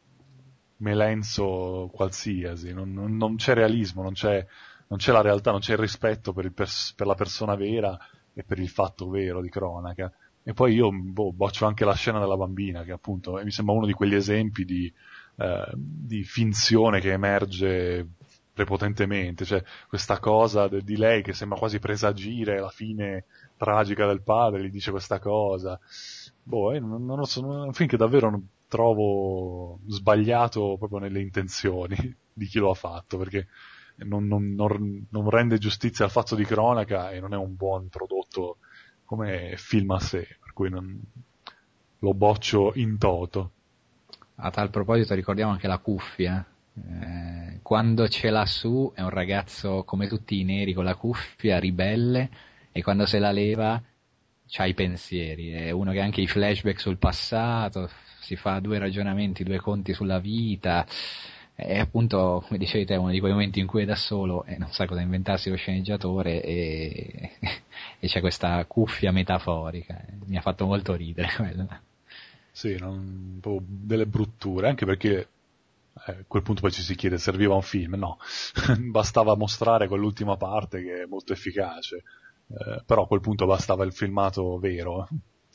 melenso qualsiasi, non, non, non c'è realismo, non c'è non c'è la realtà, non c'è il rispetto per, il pers- per la persona vera e per il fatto vero di cronaca. E poi io boh, boccio anche la scena della bambina, che appunto mi sembra uno di quegli esempi di, eh, di finzione che emerge prepotentemente, cioè questa cosa de- di lei che sembra quasi presagire la fine tragica del padre, gli dice questa cosa. Boh, eh, non, non lo so, è un film che davvero non trovo sbagliato proprio nelle intenzioni di chi lo ha fatto, perché Non, non, non, non rende giustizia al fatto di cronaca e non è un buon prodotto come film a sé, per cui non, lo boccio in toto. A tal proposito ricordiamo anche la cuffia. Eh, quando ce l'ha su è un ragazzo come tutti i neri con la cuffia, ribelle, e quando se la leva c'ha i pensieri. È uno che ha anche i flashback sul passato, si fa due ragionamenti, due conti sulla vita. È appunto, come dicevi te, uno di quei momenti in cui è da solo e non sa cosa inventarsi lo sceneggiatore e, e c'è questa cuffia metaforica. Mi ha fatto molto ridere quella. Sì, non, proprio delle brutture, anche perché eh, a quel punto poi ci si chiede serviva un film, no, bastava mostrare quell'ultima parte che è molto efficace, eh, però a quel punto bastava il filmato vero.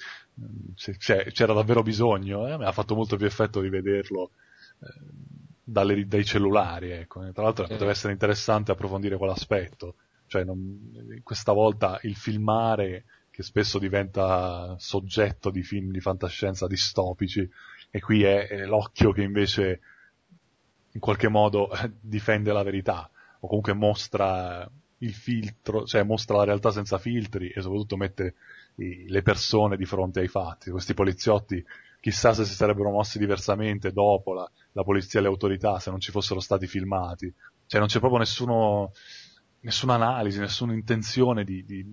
Cioè, c'era davvero bisogno, eh? Mi ha fatto molto più effetto di vederlo eh, dalle, dai cellulari, ecco. Tra l'altro poteva essere interessante approfondire quell'aspetto, cioè non, questa volta il filmare che spesso diventa soggetto di film di fantascienza distopici, e qui è, è l'occhio che invece in qualche modo difende la verità, o comunque mostra il filtro, cioè mostra la realtà senza filtri e soprattutto mette i, le persone di fronte ai fatti. Questi poliziotti, chissà se si sarebbero mossi diversamente dopo la, la polizia e le autorità se non ci fossero stati filmati. Cioè non c'è proprio nessuno, nessuna analisi, nessuna intenzione di, di,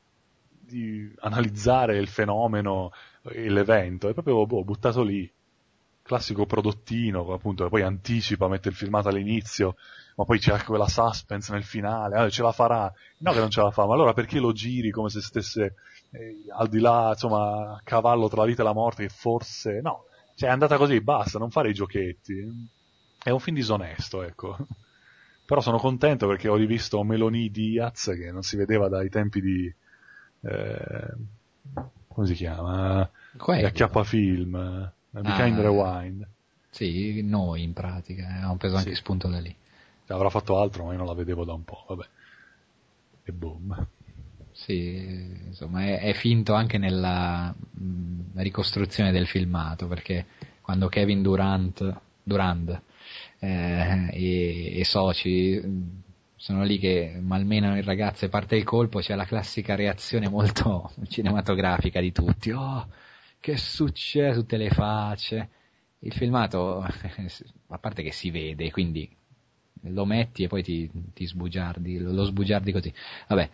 di analizzare il fenomeno e l'evento, è proprio boh, buttato lì. Classico prodottino, appunto, che poi anticipa, mette il filmato all'inizio, ma poi c'è anche quella suspense nel finale, ah, ce la farà, no che non ce la fa, ma allora perché lo giri come se stesse eh, al di là, insomma, a cavallo tra la vita e la morte, che forse, no, cioè è andata così, basta, non fare i giochetti, è un film disonesto, ecco. Però sono contento perché ho rivisto Melanie Diaz, che non si vedeva dai tempi di, eh, come si chiama? Di Acchiappafilm. Di Ah, Kind Rewind. Sì, noi in pratica, abbiamo preso anche sì. spunto da lì. Avrà fatto altro, ma io non la vedevo da un po', vabbè. E boom. Sì, insomma, è, è finto anche nella mh, ricostruzione del filmato, perché quando Kevin Durant, Durant eh, e, e soci mh, sono lì che malmenano il ragazzo e parte il colpo, c'è la classica reazione molto cinematografica di tutti. Oh, che succede? Tutte le facce. Il filmato, a parte che si vede, quindi lo metti e poi ti, ti sbugiardi, lo, lo sbugiardi così. Vabbè,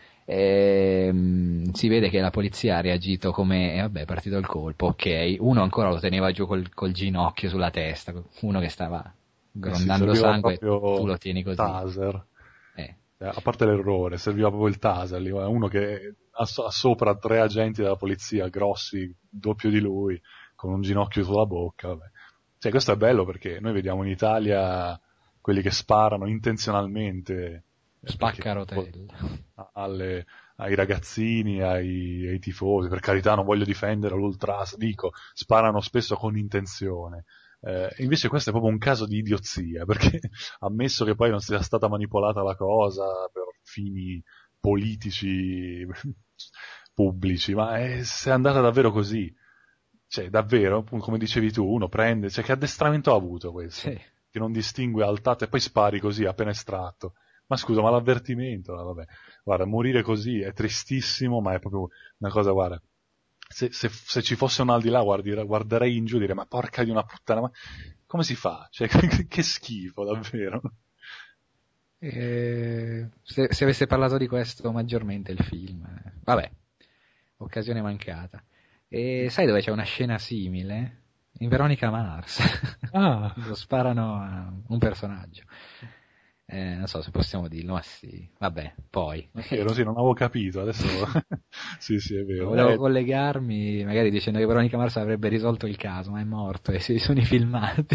ehm, si vede che la polizia ha reagito come, eh, vabbè, è partito il colpo, ok. Uno ancora lo teneva giù col, col ginocchio sulla testa, uno che stava grondando eh sì, sangue, tu lo tieni così. Taser. Eh. A parte l'errore, serviva proprio il taser, lì, uno che ha, so- ha sopra tre agenti della polizia, grossi, doppio di lui, con un ginocchio sulla bocca, vabbè. Cioè, questo è bello perché noi vediamo in Italia quelli che sparano intenzionalmente Spaccarotelle. alle, ai ragazzini, ai, ai tifosi, per carità non voglio difendere l'ultras, dico, sparano spesso con intenzione, Eh, invece questo è proprio un caso di idiozia, perché ammesso che poi non sia stata manipolata la cosa per fini politici pubblici, ma è, se è andata davvero così, cioè davvero, come dicevi tu, uno prende, cioè che addestramento ha avuto questo? Sì. Che non distingue altato e poi spari così appena estratto. Ma scusa, ma l'avvertimento, ah, vabbè, guarda, morire così è tristissimo, ma è proprio una cosa, guarda, se, se, se ci fosse un al di là guardi, guarderei in giù e dire, ma porca di una puttana, ma come si fa? Cioè, che schifo, davvero. Eh, se, se avesse parlato di questo maggiormente il film, eh, vabbè, occasione mancata. E sai dove c'è una scena simile? In Veronica Mars. Ah. Lo sparano a un personaggio. Eh, non so se possiamo dirlo, ma sì. Vabbè, poi. È vero, sì, non avevo capito, adesso... sì, sì, è vero. Volevo eh... collegarmi, magari dicendo che Veronica Mars avrebbe risolto il caso, ma è morto e si sono i filmati.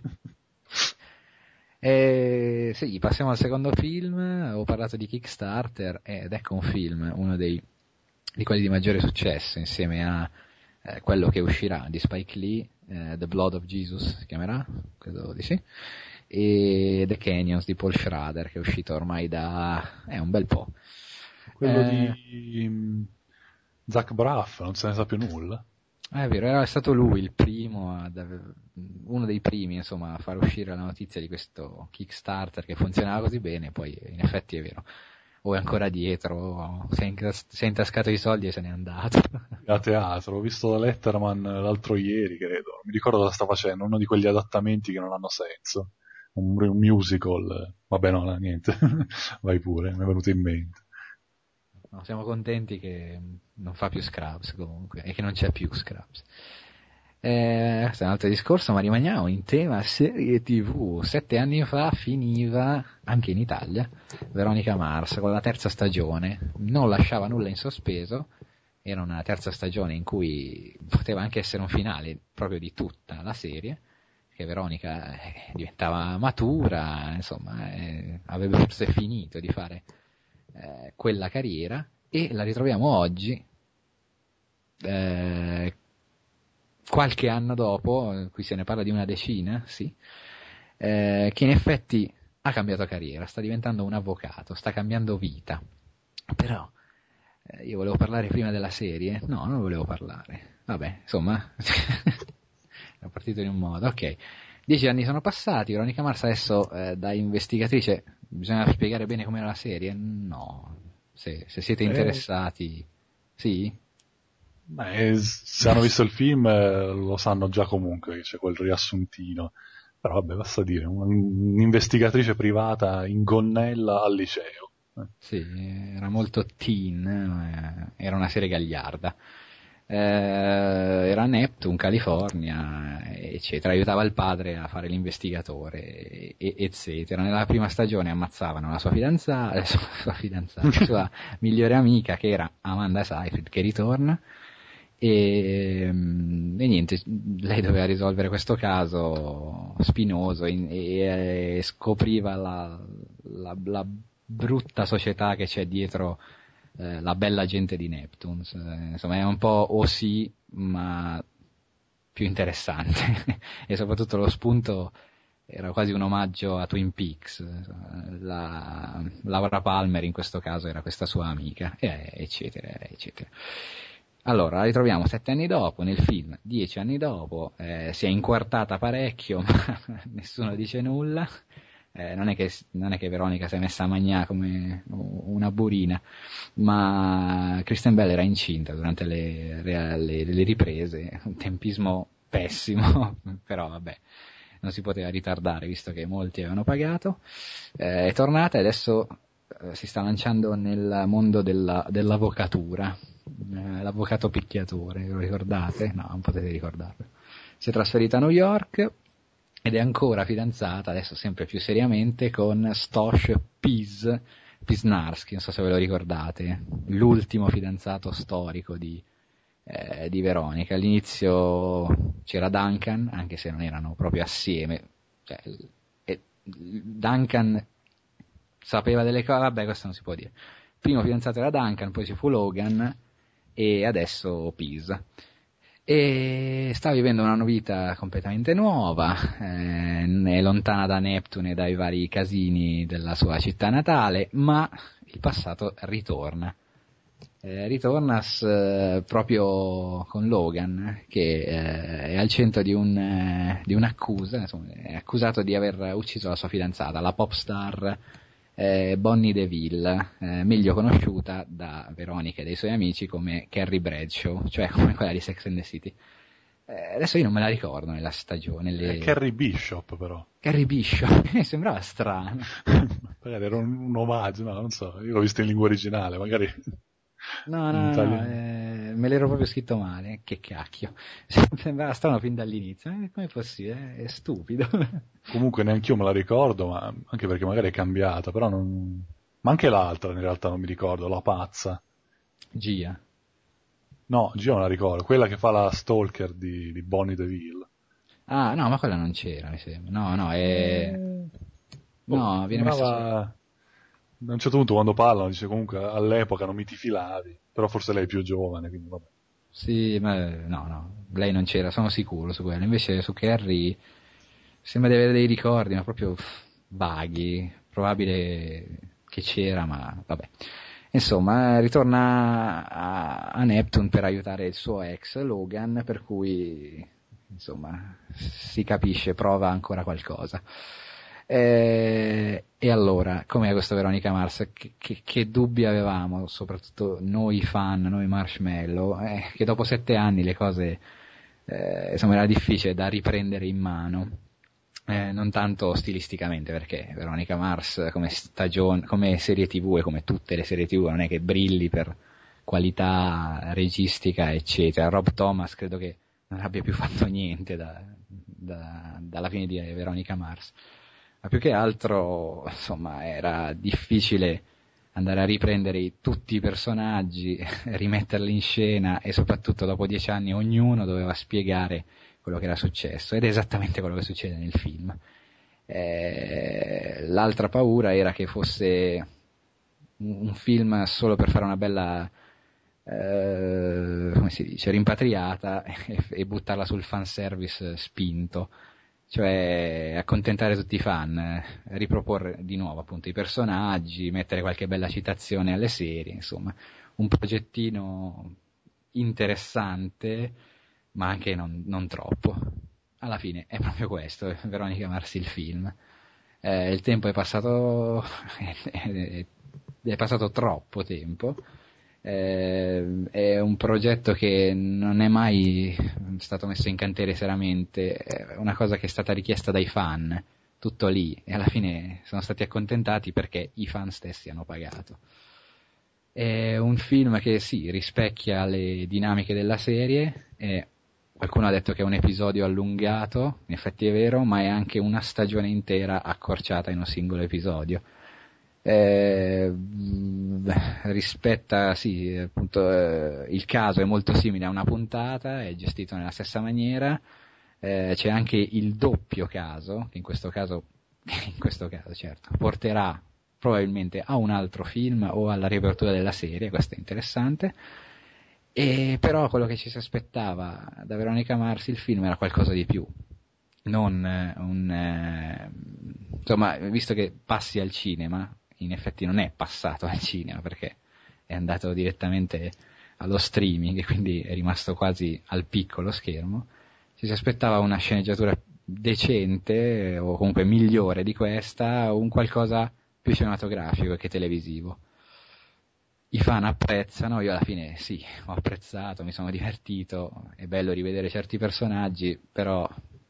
E, sì, passiamo al secondo film. Ho parlato di Kickstarter ed ecco un film, uno dei, di quelli di maggiore successo, insieme a eh, quello che uscirà di Spike Lee, eh, The Blood of Jesus si chiamerà, credo di sì, e The Canyons di Paul Schrader, che è uscito ormai da eh, un bel po'. Quello eh, di um, Zach Braff, non se ne sa più nulla. È vero, era stato lui il primo, ad, uno dei primi insomma a far uscire la notizia di questo Kickstarter che funzionava così bene, poi in effetti è vero, o è ancora dietro, si è, incas- si è intascato i soldi e se n'è andato. A teatro, l'ho visto da Letterman l'altro ieri, credo, non mi ricordo cosa sta facendo, uno di quegli adattamenti che non hanno senso, un, un musical, vabbè no, niente, vai pure, mi è venuto in mente. No, siamo contenti che non fa più Scrubs comunque e che non c'è più Scrubs. Eh, questo è un altro discorso, ma rimaniamo in tema serie tivù. Sette anni fa finiva anche in Italia Veronica Mars con la terza stagione, non lasciava nulla in sospeso, era una terza stagione in cui poteva anche essere un finale proprio di tutta la serie, che Veronica eh, diventava matura, insomma, eh, aveva forse finito di fare Eh, quella carriera, e la ritroviamo oggi eh, qualche anno dopo, qui se ne parla di una decina, sì, eh, che in effetti ha cambiato carriera, sta diventando un avvocato, sta cambiando vita. Però eh, io volevo parlare prima della serie, no, non volevo parlare, vabbè, insomma è partito in un modo, ok. Dieci anni sono passati, Veronica Mars adesso eh, da investigatrice, bisogna spiegare bene com'era la serie? No, se, se siete interessati, eh. Sì? Beh, se hanno visto il film eh, lo sanno già comunque, che c'è quel riassuntino, però vabbè, basta dire, un'investigatrice privata in gonnella al liceo. Eh. Sì, era molto teen, eh, era una serie gagliarda. Eh, era a Neptune, California, eccetera, aiutava il padre a fare l'investigatore, e, eccetera. Nella prima stagione ammazzavano la sua fidanzata, la sua, sua fidanzata, la sua migliore amica, che era Amanda Seyfried, che ritorna, e, e niente, lei doveva risolvere questo caso spinoso e, e, e scopriva la, la, la brutta società che c'è dietro Eh, la bella gente di Neptune. Eh, insomma è un po' O C ma più interessante e soprattutto lo spunto era quasi un omaggio a Twin Peaks. La Laura Palmer in questo caso era questa sua amica, eh, eccetera eccetera. Allora la ritroviamo sette anni dopo nel film, dieci anni dopo, eh, si è inquartata parecchio ma nessuno dice nulla. Eh, non è che non è che Veronica si è messa a mangiare come una burina, ma Kristen Bell era incinta durante le, le, le riprese, un tempismo pessimo, però vabbè, non si poteva ritardare visto che molti avevano pagato. Eh, è tornata e adesso eh, si sta lanciando nel mondo della, dell'avvocatura, eh, l'avvocato picchiatore, lo ricordate? No, non potete ricordarlo. Si è trasferita a New York ed è ancora fidanzata, adesso sempre più seriamente, con Stosh Piz, Piznarsky, non so se ve lo ricordate, l'ultimo fidanzato storico di, eh, di Veronica. All'inizio c'era Duncan, anche se non erano proprio assieme, cioè, e Duncan sapeva delle cose, vabbè questo non si può dire. Primo fidanzato era Duncan, poi ci fu Logan e adesso Piz. e sta vivendo una vita completamente nuova, eh, è lontana da Neptune e dai vari casini della sua città natale, ma il passato ritorna. Eh, ritorna s, proprio con Logan, che eh, è al centro di, un, eh, di un'accusa, insomma, è accusato di aver ucciso la sua fidanzata, la pop star eh, Bonnie DeVille, eh, meglio conosciuta da Veronica e dai suoi amici come Carrie Bradshaw, cioè come quella di Sex and the City. Eh, adesso io non me la ricordo nella stagione. Le... È Carrie Bishop, però. Carrie Bishop, mi sembrava strano. Magari era un, un omaggio, no, non so, io l'ho vista in lingua originale, magari... No, no, no, eh, me l'ero proprio scritto male, che cacchio. Sembrava strano fin dall'inizio, eh, come è possibile? È stupido. Comunque neanch'io me la ricordo, ma anche perché magari è cambiata, però non... Ma anche l'altra in realtà non mi ricordo, la pazza. Gia. No, Gia non la ricordo, quella che fa la stalker di, di Bonnie DeVille. Ah, no, ma quella non c'era, mi sembra. No, no, è... No, oh, viene sembrava... messa... A un certo punto quando parlano dice comunque all'epoca non mi ti filavi, però forse lei è più giovane, quindi vabbè. Sì, ma no, no, lei non c'era, sono sicuro su quello. Invece su Carrie sembra di avere dei ricordi, ma proprio pff, vaghi, probabile che c'era, ma vabbè. Insomma, ritorna a, a Neptune per aiutare il suo ex Logan, per cui insomma si capisce, prova ancora qualcosa. Eh, e allora, com'è questo Veronica Mars? Che, che, che dubbi avevamo, soprattutto noi fan, noi Marshmallow, eh, che dopo sette anni le cose, eh, insomma, era difficile da riprendere in mano, eh, non tanto stilisticamente, perché Veronica Mars come stagione, come serie tv e come tutte le serie tv non è che brilli per qualità registica, eccetera. Rob Thomas credo che non abbia più fatto niente da, da, dalla fine di Veronica Mars. Ma più che altro, insomma, era difficile andare a riprendere tutti i personaggi, rimetterli in scena e soprattutto dopo dieci anni ognuno doveva spiegare quello che era successo ed è esattamente quello che succede nel film. Eh, l'altra paura era che fosse un, un film solo per fare una bella, eh, come si dice, rimpatriata e, e buttarla sul fanservice spinto. Cioè accontentare tutti i fan, riproporre di nuovo appunto i personaggi, mettere qualche bella citazione alle serie, insomma, un progettino interessante, ma anche non, non troppo. Alla fine è proprio questo, Veronica Mars il film. Eh, il tempo è passato, è, è passato troppo tempo. Eh, è un progetto che non è mai stato messo in cantiere seriamente, è una cosa che è stata richiesta dai fan, tutto lì, e alla fine sono stati accontentati perché i fan stessi hanno pagato. È un film che sì, rispecchia le dinamiche della serie, e qualcuno ha detto che è un episodio allungato, in effetti è vero, ma è anche una stagione intera accorciata in un singolo episodio. Eh, rispetta sì appunto eh, il caso è molto simile a una puntata, è gestito nella stessa maniera, eh, c'è anche il doppio caso che in questo caso in questo caso certo porterà probabilmente a un altro film o alla riapertura della serie, questo è interessante. E però quello che ci si aspettava da Veronica Mars il film era qualcosa di più, non eh, un eh, insomma, visto che passi al cinema, in effetti non è passato al cinema perché è andato direttamente allo streaming e quindi è rimasto quasi al piccolo schermo. Ci si aspettava una sceneggiatura decente o comunque migliore di questa, o un qualcosa più cinematografico che televisivo. I fan apprezzano, io alla fine sì, ho apprezzato, mi sono divertito, è bello rivedere certi personaggi, però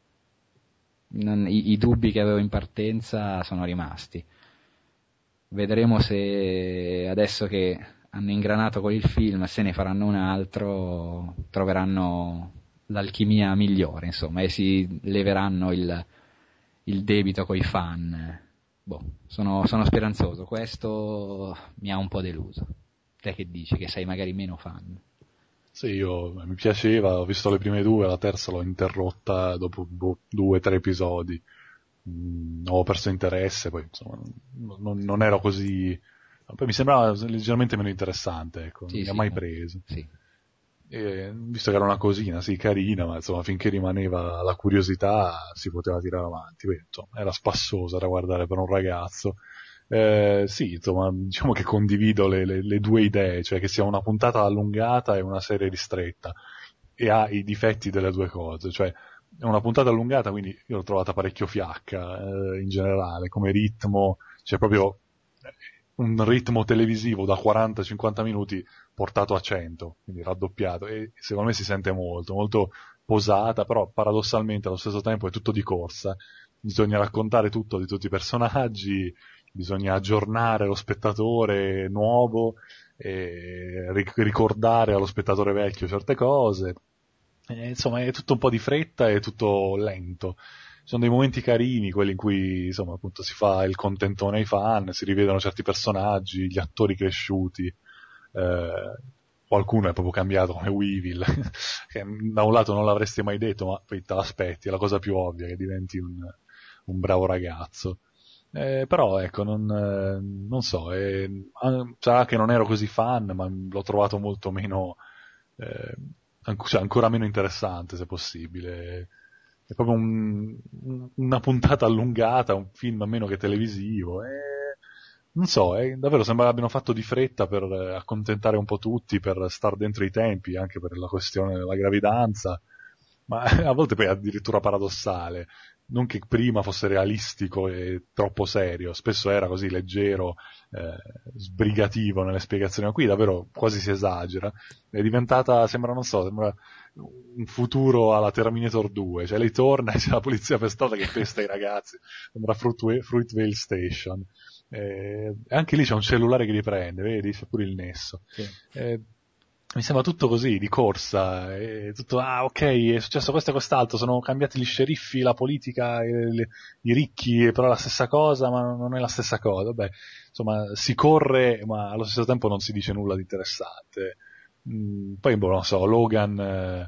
non, i, i dubbi che avevo in partenza sono rimasti. Vedremo se adesso che hanno ingranato con il film, se ne faranno un altro, troveranno l'alchimia migliore, insomma, e si leveranno il, il debito coi fan. Boh, sono, sono speranzoso, questo mi ha un po' deluso. Te che dici, che sei magari meno fan? Sì, io mi piaceva, ho visto le prime due, la terza l'ho interrotta dopo boh, due o tre episodi. Mm, ho perso interesse, poi insomma non, non ero così, poi mi sembrava leggermente meno interessante, ecco, Sì, non mi sì, ha mai no. preso. Sì. E, visto che era una cosina, sì, carina, ma insomma, finché rimaneva la curiosità si poteva tirare avanti. Quindi, insomma, era spassosa da guardare per un ragazzo. Eh, sì, insomma, diciamo che condivido le, le, le due idee, cioè che sia una puntata allungata e una serie ristretta, e ha i difetti delle due cose, cioè è una puntata allungata, quindi io l'ho trovata parecchio fiacca eh, in generale, come ritmo, cioè proprio un ritmo televisivo da quaranta cinquanta minuti portato a cento, quindi raddoppiato, e secondo me si sente molto, molto posata, però paradossalmente allo stesso tempo è tutto di corsa, bisogna raccontare tutto di tutti i personaggi, bisogna aggiornare lo spettatore nuovo, e ricordare allo spettatore vecchio certe cose, e, insomma è tutto un po' di fretta e tutto lento. Ci sono dei momenti carini, quelli in cui insomma appunto si fa il contentone ai fan, si rivedono certi personaggi, gli attori cresciuti, eh, qualcuno è proprio cambiato come Weevil, che da un lato non l'avresti mai detto, ma poi te l'aspetti, è la cosa più ovvia che diventi un, un bravo ragazzo. Eh, però ecco, non, eh, non so, eh, sarà che non ero così fan, ma l'ho trovato molto meno, eh, anc- cioè ancora meno interessante se possibile. È proprio un, una puntata allungata, un film meno che televisivo. E, non so, eh, davvero sembra abbiano fatto di fretta per eh, accontentare un po' tutti, per star dentro i tempi, anche per la questione della gravidanza, ma a volte poi è addirittura paradossale. Non che prima fosse realistico e troppo serio, spesso era così leggero, eh, sbrigativo nelle spiegazioni, ma qui davvero quasi si esagera. È diventata, sembra, non so, sembra un futuro alla Terminator due, cioè lei torna e c'è la polizia per strada che pesta i ragazzi, sembra Fruitwale, Fruitvale Station. Eh, anche lì c'è un cellulare che riprende, vedi? C'è pure il nesso. Sì. Eh, mi sembra tutto così, di corsa, è tutto, ah ok, è successo questo e quest'altro, sono cambiati gli sceriffi, la politica, e le, i ricchi, però è la stessa cosa, ma non è la stessa cosa. Vabbè, insomma, si corre, ma allo stesso tempo non si dice nulla di interessante. Mm, poi, boh, non so, Logan, eh,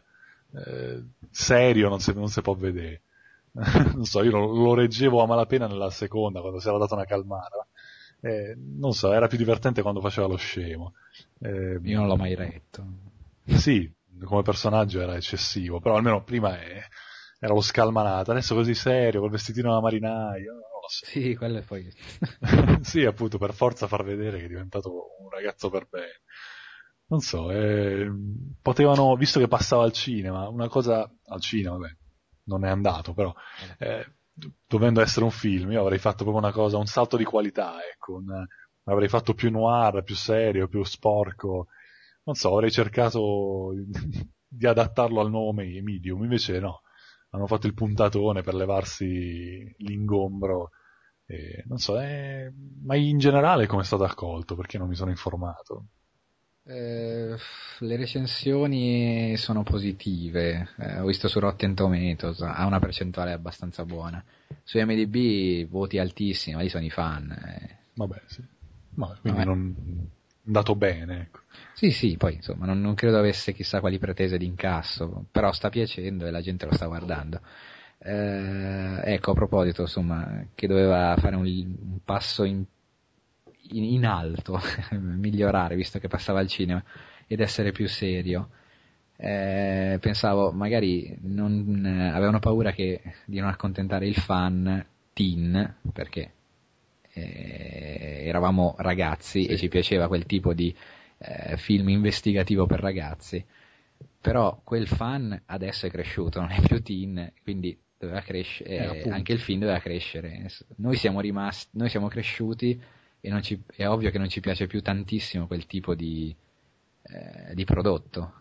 eh, serio, non si, non si può vedere. Non so, io lo, lo reggevo a malapena nella seconda, quando si era data una calmata. Eh, non so, era più divertente quando faceva lo scemo. Eh, Io non l'ho mai retto. Sì, come personaggio era eccessivo, però almeno prima è, era lo scalmanato, adesso così serio, col vestitino da marinaio, non lo so. Sì, quello è poi... Sì, appunto, per forza far vedere che è diventato un ragazzo per bene. Non so, eh, potevano, visto che passava al cinema, una cosa, al cinema, vabbè, non è andato, però, eh, dovendo essere un film, io avrei fatto proprio una cosa, un salto di qualità, ecco, un, avrei fatto più noir, più serio, più sporco, non so, avrei cercato di adattarlo al nuovo medium, invece no, hanno fatto il puntatone per levarsi l'ingombro, e, non so, eh, ma in generale come è stato accolto, perché non mi sono informato. Eh, le recensioni sono positive, eh, ho visto su Rotten Tomatoes, ha una percentuale abbastanza buona. Su I M D B voti altissimi, ma lì sono i fan. Eh. Vabbè, sì. Ma quindi Vabbè. non è andato bene, ecco. Sì, sì, poi insomma non, non credo avesse chissà quali pretese di incasso, però sta piacendo e la gente lo sta guardando. Eh, ecco, a proposito, insomma, che doveva fare un, un passo in In, in alto, migliorare visto che passava al cinema ed essere più serio. Eh, pensavo magari non, eh, avevano paura che, di non accontentare il fan teen, perché eh, eravamo ragazzi, sì, e ci piaceva quel tipo di eh, film investigativo per ragazzi, però quel fan adesso è cresciuto, non è più teen, quindi doveva crescere, eh, anche il film doveva crescere. Noi siamo rimasti, noi siamo cresciuti e non ci, è ovvio che non ci piace più tantissimo quel tipo di, eh, di prodotto.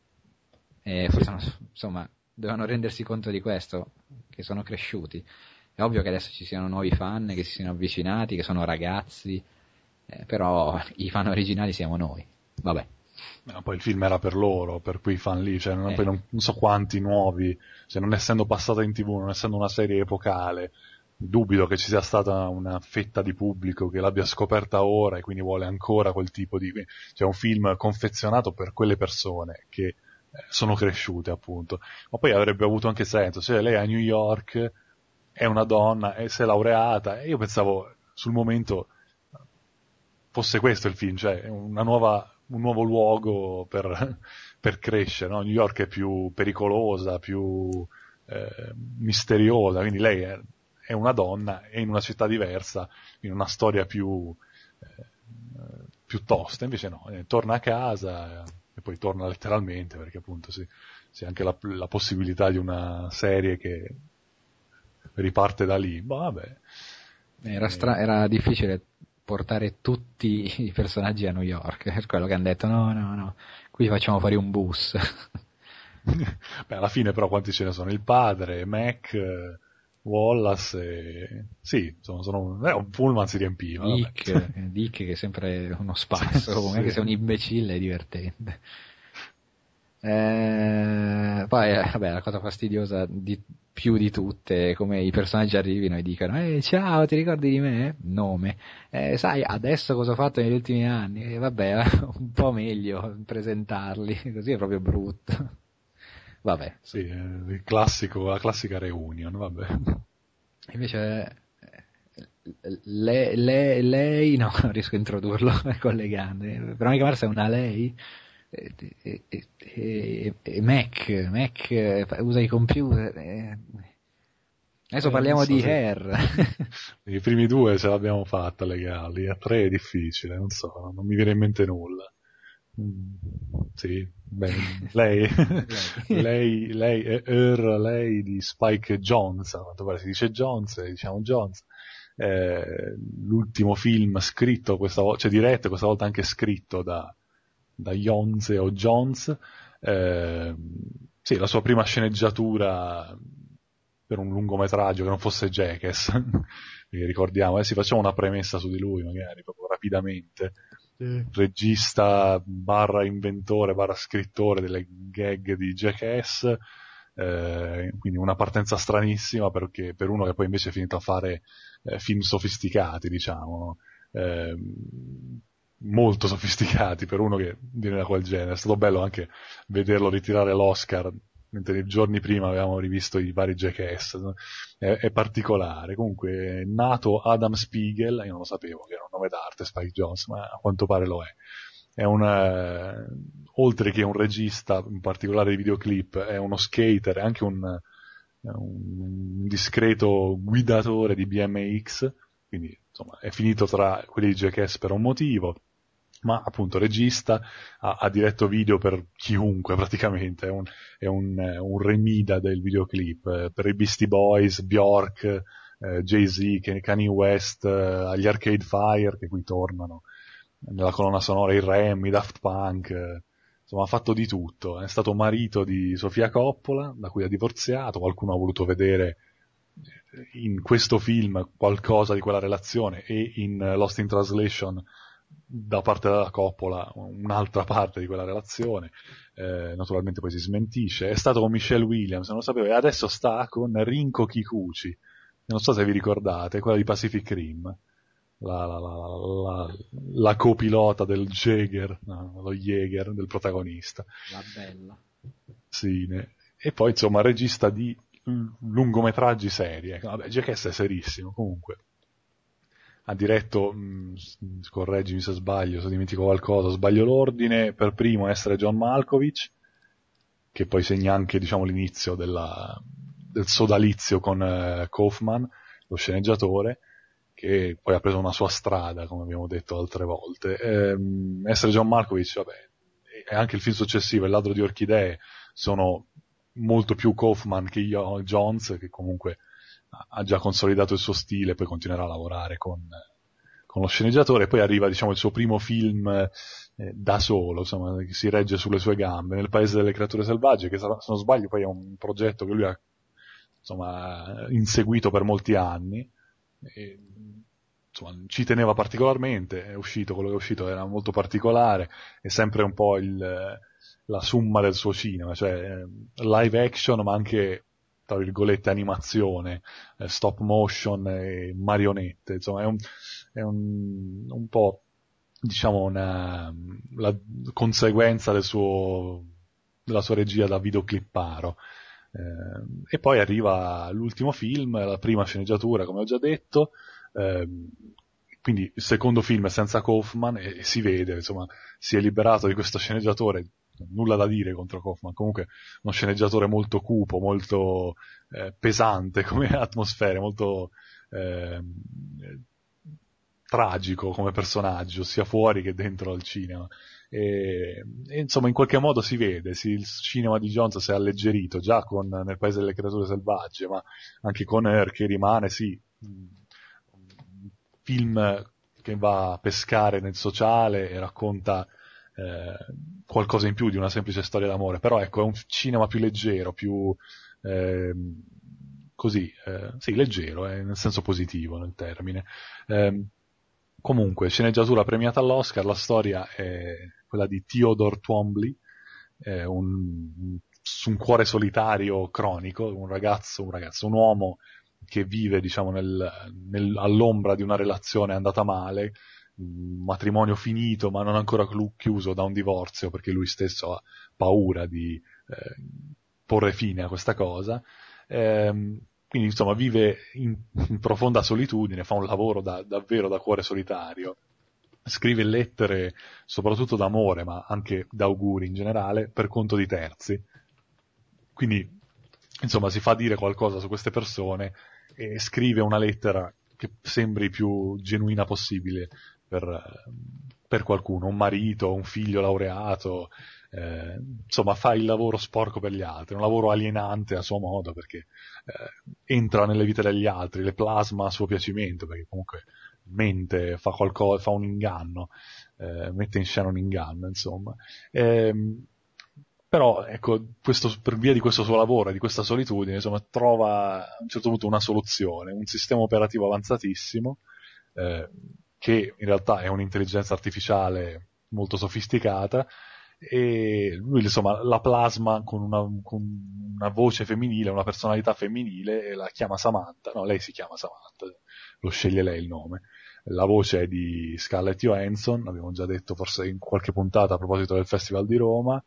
E forse, insomma, dovevano rendersi conto di questo, che sono cresciuti. È ovvio che adesso ci siano nuovi fan che si siano avvicinati, che sono ragazzi, eh, però i fan originali siamo noi. Vabbè. No, poi il film era per loro, per quei fan lì, cioè non, Eh. poi non, non so quanti nuovi, cioè non essendo passata in tivù, non essendo una serie epocale, dubito che ci sia stata una fetta di pubblico che l'abbia scoperta ora e quindi vuole ancora quel tipo di... cioè un film confezionato per quelle persone che eh, sono cresciute, appunto. Ma poi avrebbe avuto anche senso, cioè lei è a New York, è una donna, e si è laureata, e io pensavo sul momento fosse questo il film, cioè una nuova, un nuovo luogo per, per crescere, no? New York è più pericolosa, più eh, misteriosa, quindi lei è, è una donna, è in una città diversa, in una storia più, eh, più tosta, invece no, eh, torna a casa e poi torna letteralmente, perché appunto sì, c'è anche la, la possibilità di una serie che riparte da lì. Boh, vabbè. Era, stra- era difficile portare tutti i personaggi a New York, per quello che hanno detto no, no, no, qui facciamo fare un bus. Beh, alla fine però quanti ce ne sono? Il padre, Mac, eh, Wallace, e... sì, sono, sono... Eh, un pullman si riempiva. Dick, vabbè. Dick che è sempre uno spasso, comunque sì. che sei un imbecille è divertente. Eh, poi, eh, vabbè, la cosa fastidiosa di più di tutte è come i personaggi arrivino e dicano eh, ciao, ti ricordi di me? Nome. Eh, sai, adesso cosa ho fatto negli ultimi anni? E eh, vabbè, un po' meglio presentarli, così è proprio brutto. Vabbè. Sì, eh, il classico, la classica reunion, vabbè. Invece lei, lei, lei no, non riesco a introdurlo collegando. Veronica Mars è una lei? E, e, e, e Mac, Mac usa i computer. E... Adesso eh, parliamo so di se... Hair. I primi due ce l'abbiamo fatta legali, a tre è difficile, non so, non mi viene in mente nulla. Mm, sì, bene, lei, lei, lei è er, lei di Spike Jonze, a quanto pare si dice Jones, diciamo Jones. Eh, l'ultimo film scritto questa volta, cioè diretto, questa volta anche scritto da da Jonze o Jones, eh, sì, la sua prima sceneggiatura per un lungometraggio che non fosse Jackass, ricordiamo, adesso facciamo una premessa su di lui magari, proprio rapidamente, sì. Regista barra inventore barra scrittore delle gag di Jackass, eh, quindi una partenza stranissima perché per uno che poi invece è finito a fare eh, film sofisticati, diciamo, eh, molto sofisticati per uno che viene da quel genere. È stato bello anche vederlo ritirare l'Oscar, mentre nei giorni prima avevamo rivisto i vari Jackass. È, è particolare. Comunque, è nato Adam Spiegel, io non lo sapevo che era un nome d'arte, Spike Jonze, ma a quanto pare lo è. È un, eh, oltre che un regista, in particolare di videoclip, è uno skater, è anche un, un discreto guidatore di B M X, quindi insomma è finito tra quelli di Jackass per un motivo, ma appunto regista, ha, ha diretto video per chiunque praticamente, è un, è un, un remida del videoclip, eh, per i Beastie Boys, Bjork, eh, Jay-Z, Kanye West, eh, agli Arcade Fire che qui tornano, nella colonna sonora i Rem, i Daft Punk, eh, insomma ha fatto di tutto, è stato marito di Sofia Coppola, da cui ha divorziato, qualcuno ha voluto vedere in questo film qualcosa di quella relazione e in Lost in Translation da parte della Coppola un'altra parte di quella relazione, eh, naturalmente poi si smentisce. È stato con Michelle Williams, non lo sapevo, e adesso sta con Rinko Kikuchi, non so se vi ricordate, quella di Pacific Rim, la, la, la, la, la copilota del Jäger, no, lo Jäger del protagonista. La bella. Sì, ne... e poi insomma regista di lungometraggi serie. Vabbè, Jackass è serissimo, comunque. Ha diretto, mh, correggimi se sbaglio, se dimentico qualcosa, sbaglio l'ordine, per primo essere John Malkovich, che poi segna anche, diciamo, l'inizio della, del sodalizio con uh, Kaufman, lo sceneggiatore, che poi ha preso una sua strada, come abbiamo detto altre volte. Ehm, essere John Malkovich, vabbè, e anche il film successivo, Il ladro di orchidee, sono molto più Kaufman che io, Jones, che comunque ha già consolidato il suo stile, poi continuerà a lavorare con, con lo sceneggiatore, e poi arriva, diciamo, il suo primo film eh, da solo, insomma, che si regge sulle sue gambe, Nel paese delle creature selvagge, che sarà, se non sbaglio poi è un progetto che lui ha, insomma, inseguito per molti anni, e, insomma, ci teneva particolarmente, è uscito, quello che è uscito era molto particolare, è sempre un po' il, la summa del suo cinema, cioè live action ma anche, tra virgolette, animazione, eh, stop motion e marionette, insomma è un, è un, un po', diciamo, una, la conseguenza del suo, della sua regia da videoclipparo. Eh, e poi arriva l'ultimo film, la prima sceneggiatura, come ho già detto, eh, quindi il secondo film è senza Kaufman e, e si vede, insomma, si è liberato di questo sceneggiatore nulla da dire contro Kaufman, comunque uno sceneggiatore molto cupo, molto eh, pesante come atmosfere, molto eh, tragico come personaggio, sia fuori che dentro al cinema. E, e insomma in qualche modo si vede, si, il cinema di Jones si è alleggerito già con Nel Paese delle Creature Selvagge, ma anche con Her, che rimane sì un film che va a pescare nel sociale e racconta eh, qualcosa in più di una semplice storia d'amore, però ecco è un cinema più leggero, più eh, così eh, sì leggero, eh, nel senso positivo nel termine. Eh, comunque sceneggiatura premiata all'Oscar, la storia è quella di Theodore Twombly, eh, un, un cuore solitario cronico, un ragazzo, un ragazzo, un uomo che vive, diciamo, nel, nel, all'ombra di una relazione andata male, un matrimonio finito ma non ancora chiuso da un divorzio, perché lui stesso ha paura di eh, porre fine a questa cosa. Ehm, quindi, insomma, vive in, in profonda solitudine, fa un lavoro da, davvero da cuore solitario. Scrive lettere soprattutto d'amore, ma anche d'auguri in generale, per conto di terzi. Quindi, insomma, si fa dire qualcosa su queste persone e scrive una lettera che sembri più genuina possibile per, per qualcuno, un marito, un figlio laureato, eh, insomma fa il lavoro sporco per gli altri, un lavoro alienante a suo modo, perché eh, entra nelle vite degli altri, le plasma a suo piacimento, perché comunque mente, fa qualcosa, fa un inganno, eh, mette in scena un inganno, insomma. Ehm, Però, ecco, questo, per via di questo suo lavoro e di questa solitudine, insomma, trova a un certo punto una soluzione, un sistema operativo avanzatissimo, eh, che in realtà è un'intelligenza artificiale molto sofisticata, e lui, insomma, la plasma con una, con una voce femminile, una personalità femminile, e la chiama Samantha, no, lei si chiama Samantha, lo sceglie lei il nome. La voce è di Scarlett Johansson, l'abbiamo già detto forse in qualche puntata a proposito del Festival di Roma.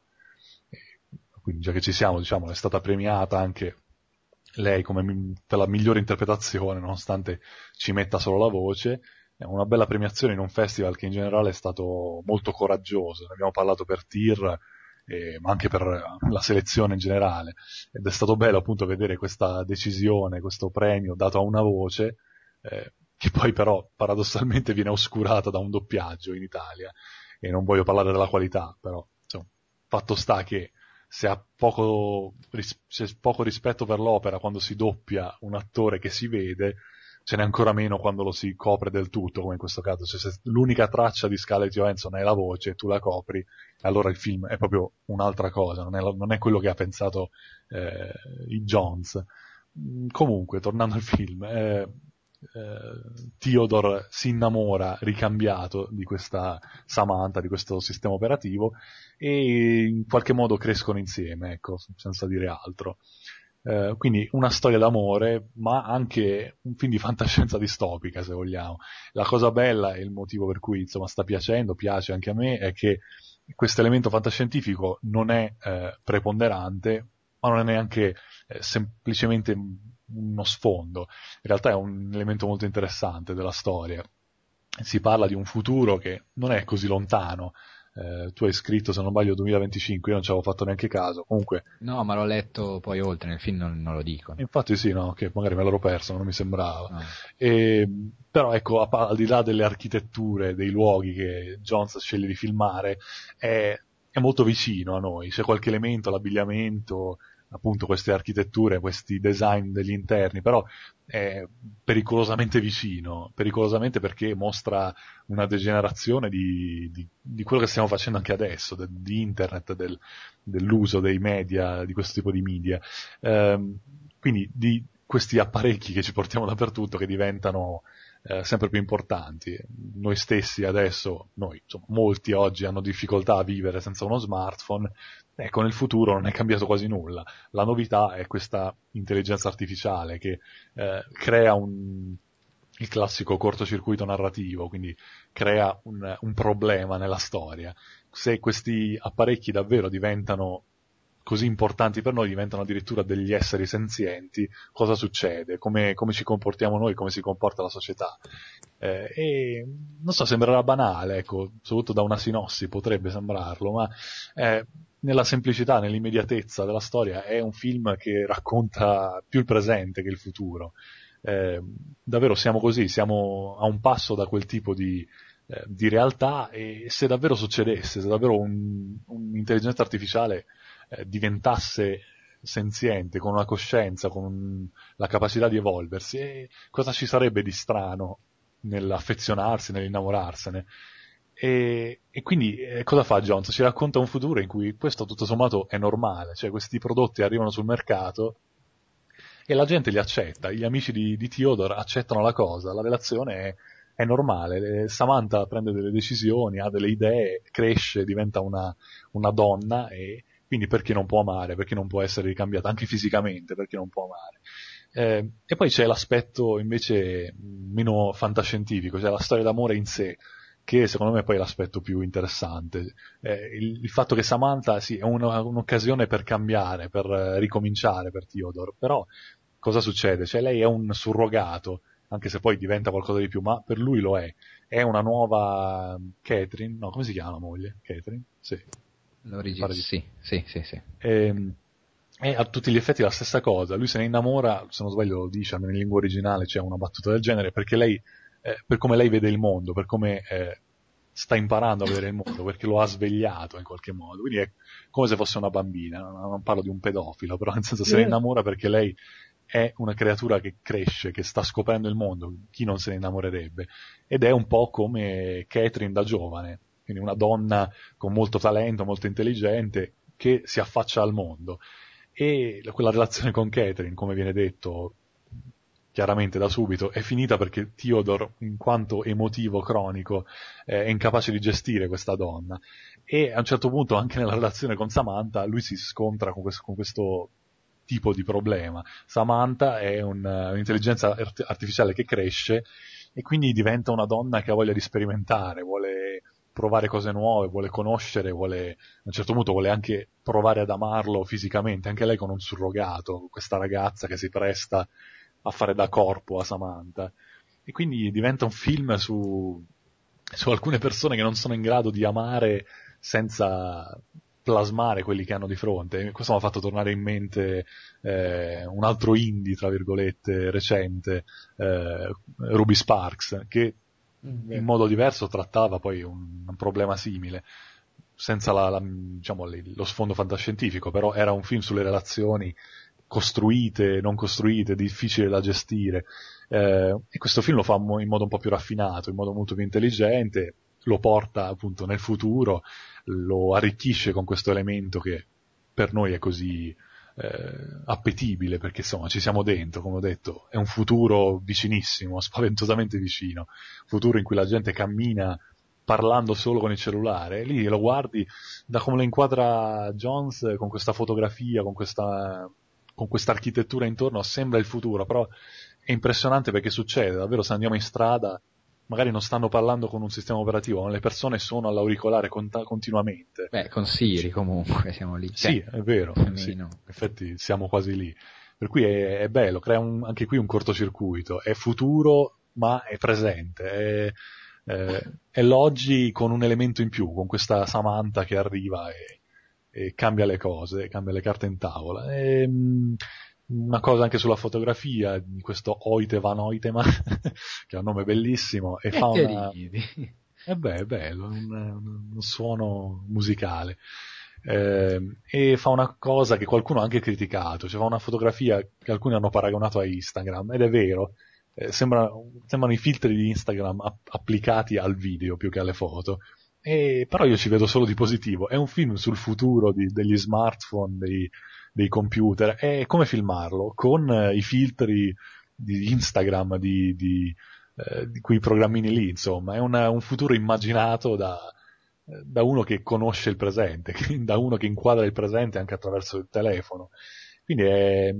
Quindi già che ci siamo, diciamo, è stata premiata anche lei come mi- per la migliore interpretazione, nonostante ci metta solo la voce. È una bella premiazione in un festival che in generale è stato molto coraggioso. Ne abbiamo parlato per Tir, eh, ma anche per la selezione in generale. Ed è stato bello appunto vedere questa decisione, questo premio dato a una voce, eh, che poi però paradossalmente viene oscurata da un doppiaggio in Italia. E non voglio parlare della qualità, però insomma, fatto sta che se ha poco, se poco rispetto per l'opera quando si doppia un attore che si vede, ce n'è ancora meno quando lo si copre del tutto, come in questo caso. Cioè, se l'unica traccia di Scarlett Johansson è la voce e tu la copri, allora il film è proprio un'altra cosa, non è, non è quello che ha pensato eh, il Jones. Comunque, tornando al film, eh, eh, Theodore si innamora ricambiato di questa Samantha, di questo sistema operativo, e in qualche modo crescono insieme, ecco, senza dire altro. Eh, quindi una storia d'amore, ma anche un film di fantascienza distopica, se vogliamo. La cosa bella e il motivo per cui insomma sta piacendo, piace anche a me, è che questo elemento fantascientifico non è eh, preponderante, ma non è neanche eh, semplicemente uno sfondo. In realtà è un elemento molto interessante della storia. Si parla di un futuro che non è così lontano. Eh, tu hai scritto, se non sbaglio, duemilaventicinque, io non ci avevo fatto neanche caso. Comunque, no, ma l'ho letto poi oltre, nel film non, non lo dicono. Infatti sì, no, che magari me l'ero perso, non mi sembrava. No. E, però ecco, a, al di là delle architetture, dei luoghi che Jones sceglie di filmare, è, è molto vicino a noi. C'è qualche elemento, l'abbigliamento, appunto queste architetture, questi design degli interni, però è pericolosamente vicino, pericolosamente perché mostra una degenerazione di, di, di quello che stiamo facendo anche adesso, de, di internet, del, dell'uso dei media, di questo tipo di media. Ehm, quindi di questi apparecchi che ci portiamo dappertutto, che diventano eh, sempre più importanti. Noi stessi adesso, noi, insomma, molti oggi hanno difficoltà a vivere senza uno smartphone. Ecco, nel futuro non è cambiato quasi nulla. La novità è questa intelligenza artificiale che eh, crea un, il classico cortocircuito narrativo, quindi crea un, un problema nella storia. Se questi apparecchi davvero diventano così importanti per noi, diventano addirittura degli esseri senzienti, cosa succede? Come, come ci comportiamo noi, come si comporta la società? Eh, e non so, sembrerà banale, ecco, soprattutto da una sinossi potrebbe sembrarlo, ma eh, nella semplicità, nell'immediatezza della storia, è un film che racconta più il presente che il futuro. Eh, davvero siamo così, siamo a un passo da quel tipo di, eh, di realtà, e se davvero succedesse, se davvero un, un'intelligenza artificiale eh, diventasse senziente, con una coscienza, con un, la capacità di evolversi, e cosa ci sarebbe di strano nell'affezionarsi, nell'innamorarsene? E, e quindi eh, cosa fa Jones? Ci racconta un futuro in cui questo tutto sommato è normale, cioè questi prodotti arrivano sul mercato e la gente li accetta, gli amici di, di Theodore accettano la cosa, la relazione è, è normale, Samantha prende delle decisioni, ha delle idee, cresce, diventa una, una donna, e quindi perché non può amare, perché non può essere ricambiata, anche fisicamente, perché non può amare. Eh, e poi c'è l'aspetto invece meno fantascientifico, cioè la storia d'amore in sé, che secondo me poi è l'aspetto più interessante. Eh, il, il fatto che Samantha sì, è una, un'occasione per cambiare, per eh, ricominciare per Theodore, però cosa succede? Cioè lei è un surrogato, anche se poi diventa qualcosa di più, ma per lui lo è. È una nuova Catherine, no, come si chiama la moglie? Catherine? Sì. L'origine, sì, sì, sì, sì. E, è a tutti gli effetti la stessa cosa, lui se ne innamora, se non sbaglio lo dice, almeno in lingua originale c'è una battuta del genere, perché lei, eh, per come lei vede il mondo, per come eh, sta imparando a vedere il mondo, perché lo ha svegliato in qualche modo, quindi è come se fosse una bambina, non parlo di un pedofilo, però nel senso se ne innamora perché lei è una creatura che cresce, che sta scoprendo il mondo, chi non se ne innamorerebbe, ed è un po' come Catherine da giovane, quindi una donna con molto talento, molto intelligente, che si affaccia al mondo. E quella relazione con Catherine, come viene detto chiaramente da subito, è finita perché Theodore, in quanto emotivo cronico, eh, è incapace di gestire questa donna, e a un certo punto anche nella relazione con Samantha lui si scontra con questo, con questo tipo di problema. Samantha è un, un'intelligenza art- artificiale che cresce e quindi diventa una donna che ha voglia di sperimentare, vuole provare cose nuove, vuole conoscere, vuole, a un certo punto vuole anche provare ad amarlo fisicamente, anche lei con un surrogato, questa ragazza che si presta a fare da corpo a Samantha. E quindi diventa un film su, su alcune persone che non sono in grado di amare senza plasmare quelli che hanno di fronte. E questo mi ha fatto tornare in mente eh, un altro indie, tra virgolette, recente, eh, Ruby Sparks, che in modo diverso trattava poi un, un problema simile, senza la, la, diciamo, lo sfondo fantascientifico, però era un film sulle relazioni costruite, non costruite, difficile da gestire, eh, e questo film lo fa in modo un po' più raffinato, in modo molto più intelligente, lo porta appunto nel futuro, lo arricchisce con questo elemento che per noi è così eh, appetibile, perché insomma ci siamo dentro, come ho detto, è un futuro vicinissimo, spaventosamente vicino, futuro in cui la gente cammina parlando solo con il cellulare, e lì lo guardi da come lo inquadra Jones, con questa fotografia, con questa con questa architettura intorno, sembra il futuro, però è impressionante perché succede, davvero, se andiamo in strada magari non stanno parlando con un sistema operativo, ma le persone sono all'auricolare cont- continuamente. Beh, con Siri comunque siamo lì. Sì, è vero, sì, in effetti siamo quasi lì. Per cui è, è bello, crea un, anche qui un cortocircuito, è futuro ma è presente, è, è, è l'oggi con un elemento in più, con questa Samantha che arriva e, e cambia le cose, cambia le carte in tavola. E, una cosa anche sulla fotografia di questo Oite van Oytema che ha un nome bellissimo e, e fa una eh beh, è bello, un, un suono musicale, eh, e fa una cosa che qualcuno ha anche criticato, cioè fa una fotografia che alcuni hanno paragonato a Instagram, ed è vero, eh, sembra, sembrano i filtri di Instagram app- applicati al video più che alle foto. E, però io ci vedo solo di positivo, è un film sul futuro di, degli smartphone, dei, dei computer, è come filmarlo con eh, i filtri di Instagram, di, di, eh, di quei programmini lì, insomma, è una, un futuro immaginato da, da uno che conosce il presente, da uno che inquadra il presente anche attraverso il telefono, quindi è,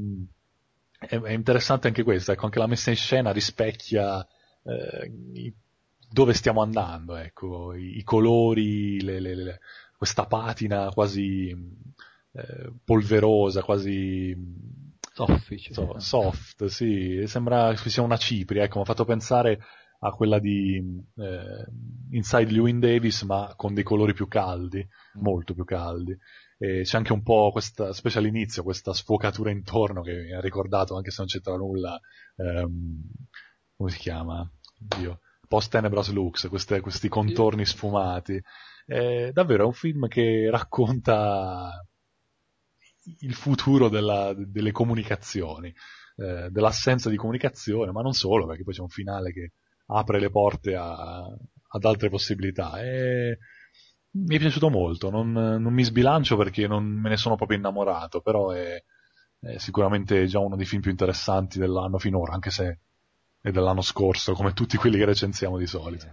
è, è interessante anche questo, ecco, anche la messa in scena rispecchia eh, i dove stiamo andando, ecco, i, i colori, le, le, le, questa patina quasi eh, polverosa, quasi soffice, so, soft, sì, sembra che sia una cipria, ecco, mi ha fatto pensare a quella di eh, Inside Llewyn Davis, ma con dei colori più caldi, molto più caldi, E c'è anche un po' questa, specie all'inizio, questa sfocatura intorno che mi ha ricordato, anche se non c'entra nulla, ehm, come si chiama? Dio. Post Tenebras Lux, queste, questi contorni sfumati. Eh, davvero è un film che racconta il futuro della, delle comunicazioni, eh, dell'assenza di comunicazione, ma non solo, perché poi c'è un finale che apre le porte a, ad altre possibilità. E mi è piaciuto molto, non, non mi sbilancio perché non me ne sono proprio innamorato, però è, è sicuramente già uno dei film più interessanti dell'anno finora, anche se è dell'anno scorso, come tutti quelli che recensiamo di solito.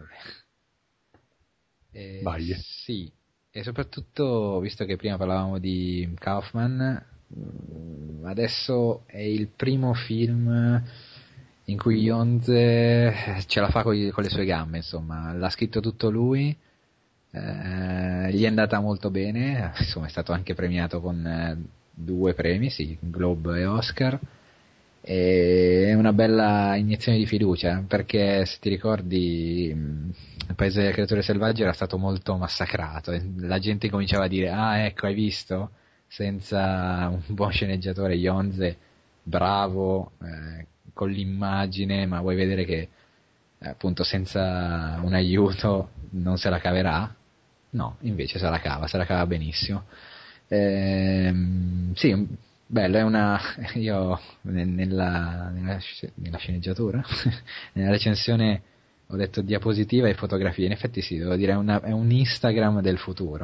Eh, Vai. sì, e soprattutto, visto che prima parlavamo di Kaufman, adesso è il primo film in cui Jonze ce la fa con, con le sue gambe, insomma, l'ha scritto tutto lui, eh, gli è andata molto bene, insomma è stato anche premiato con eh, due premi, sì, Globe e Oscar, e è una bella iniezione di fiducia, perché se ti ricordi Il Paese delle creature selvagge era stato molto massacrato, la gente cominciava a dire ah ecco hai visto, senza un buon sceneggiatore Jonze, bravo, eh, con l'immagine, ma vuoi vedere che eh, appunto senza un aiuto non se la caverà? No, invece se la cava, se la cava benissimo. Ehm, sì, bello, è una, io nella, nella, nella sceneggiatura, nella recensione ho detto diapositiva e fotografia, in effetti sì, devo dire è, una, è un Instagram del futuro.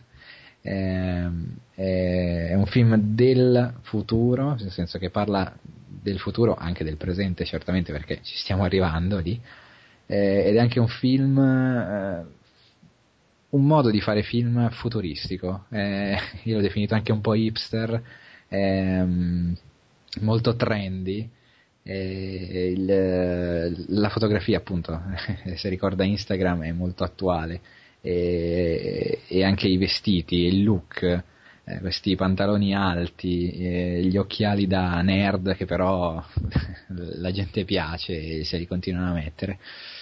è, è un film del futuro, nel senso che parla del futuro, anche del presente certamente, perché ci stiamo arrivando lì, eh, ed è anche un film, eh, un modo di fare film futuristico, eh, io l'ho definito anche un po' hipster, ehm, molto trendy, e il, la fotografia appunto se ricorda Instagram è molto attuale, e, e anche i vestiti, il look, eh, questi pantaloni alti, eh, gli occhiali da nerd che però la gente piace e se li continuano a mettere.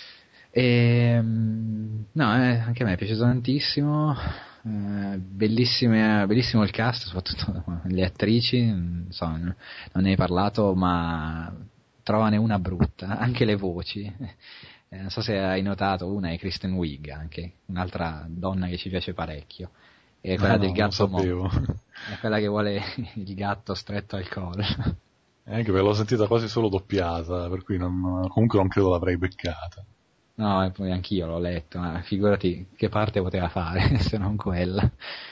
E, no, eh, anche a me è piaciuto tantissimo. Uh, bellissime, bellissimo il cast, soprattutto le attrici, non so, non ne hai parlato, ma trovane una brutta, anche le voci, eh, non so se hai notato, una è Kristen Wiig, anche un'altra donna che ci piace parecchio, è quella no, del no, gatto Mo, è quella che vuole il gatto stretto al collo. Eh, anche perché l'ho sentita quasi solo doppiata, per cui non, comunque non credo l'avrei beccata. No, e poi anch'io l'ho letto, ma figurati che parte poteva fare se non quella.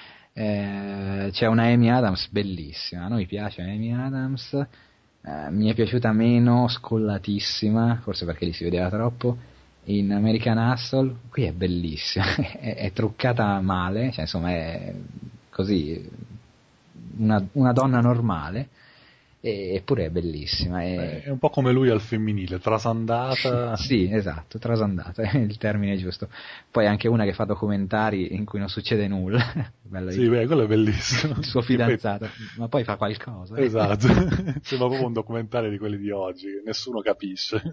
Eh, c'è una Amy Adams bellissima, a noi piace Amy Adams, eh, mi è piaciuta meno, scollatissima, forse perché li si vedeva troppo, in American Hustle, qui è bellissima, è, è truccata male, cioè insomma è così, una, una donna normale, eppure è bellissima. È... è un po' come lui al femminile, trasandata. Sì, esatto, trasandata è il termine giusto. Poi anche una che fa documentari in cui non succede nulla. Bello, sì, beh, quello è bellissimo. Il suo fidanzato, poi... ma poi fa qualcosa. Eh. Esatto, sembra proprio un documentario di quelli di oggi, nessuno capisce.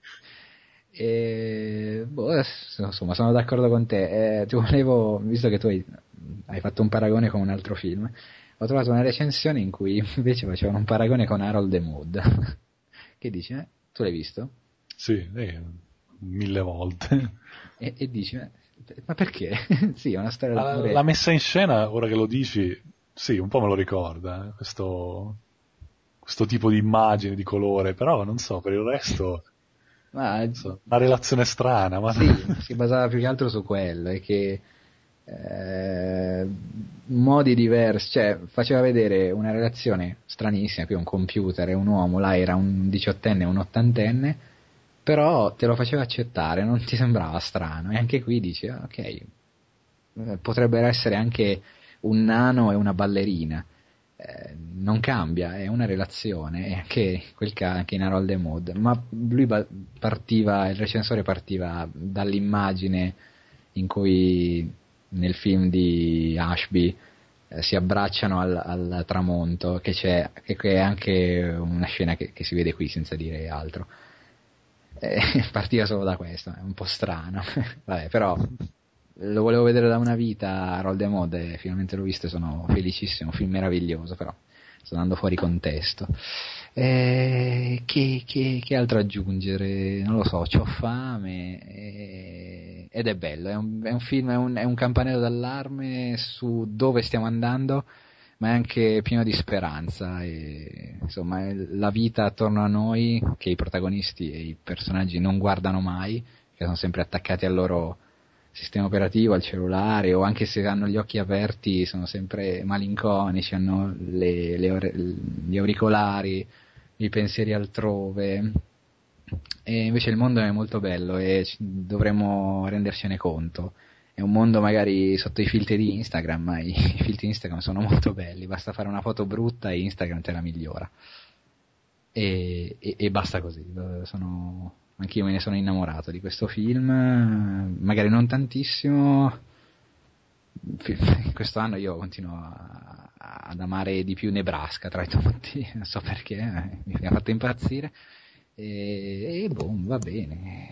E... Boh, insomma, sono d'accordo con te. Eh, ti volevo, visto che tu hai, hai fatto un paragone con un altro film, ho trovato una recensione in cui invece facevano un paragone con Harold the Mood. Che dice, eh? Tu l'hai visto? Sì, eh, mille volte. E, e dice, ma perché? Sì, è una storia la, d'amore. La messa in scena, ora che lo dici, sì, un po' me lo ricorda, eh? questo, questo tipo di immagine, di colore, però non so, per il resto... Ma, so, una relazione strana. Ma... Sì, si basava più che altro su quello, e che... Eh, modi diversi, cioè faceva vedere una relazione stranissima, più un computer e un uomo, là era un diciottenne e un ottantenne, però te lo faceva accettare, non ti sembrava strano, e anche qui dici ok, eh, potrebbero essere anche un nano e una ballerina, eh, non cambia, è una relazione, e anche, quel ca- anche in Harold the Mood, ma lui ba- partiva, il recensore partiva dall'immagine in cui nel film di Ashby eh, si abbracciano al, al tramonto, che c'è, che è anche una scena che, che si vede qui senza dire altro, eh, partiva solo da questo, è un po' strano. Vabbè, però lo volevo vedere da una vita, Roll the Mode, finalmente l'ho visto e sono felicissimo, film meraviglioso, però sto andando fuori contesto. Eh, che, che, che altro aggiungere? Non lo so, c'ho fame eh, ed è bello, è un, è un film, è un, è un campanello d'allarme su dove stiamo andando, ma è anche pieno di speranza e, insomma, è la vita attorno a noi che i protagonisti e i personaggi non guardano mai, che sono sempre attaccati al loro sistema operativo, al cellulare, o anche se hanno gli occhi aperti sono sempre malinconici, hanno le, le ore, gli auricolari, i pensieri altrove, e invece il mondo è molto bello e dovremmo rendercene conto. È un mondo magari sotto i filtri di Instagram, ma i, i filtri Instagram sono molto belli, basta fare una foto brutta e Instagram te la migliora. E, e, e basta così, sono, anch'io me ne sono innamorato di questo film, magari non tantissimo, questo anno io continuo a, ad amare di più Nebraska tra i tutti, non so perché, mi ha fatto impazzire, e, e boh, va bene.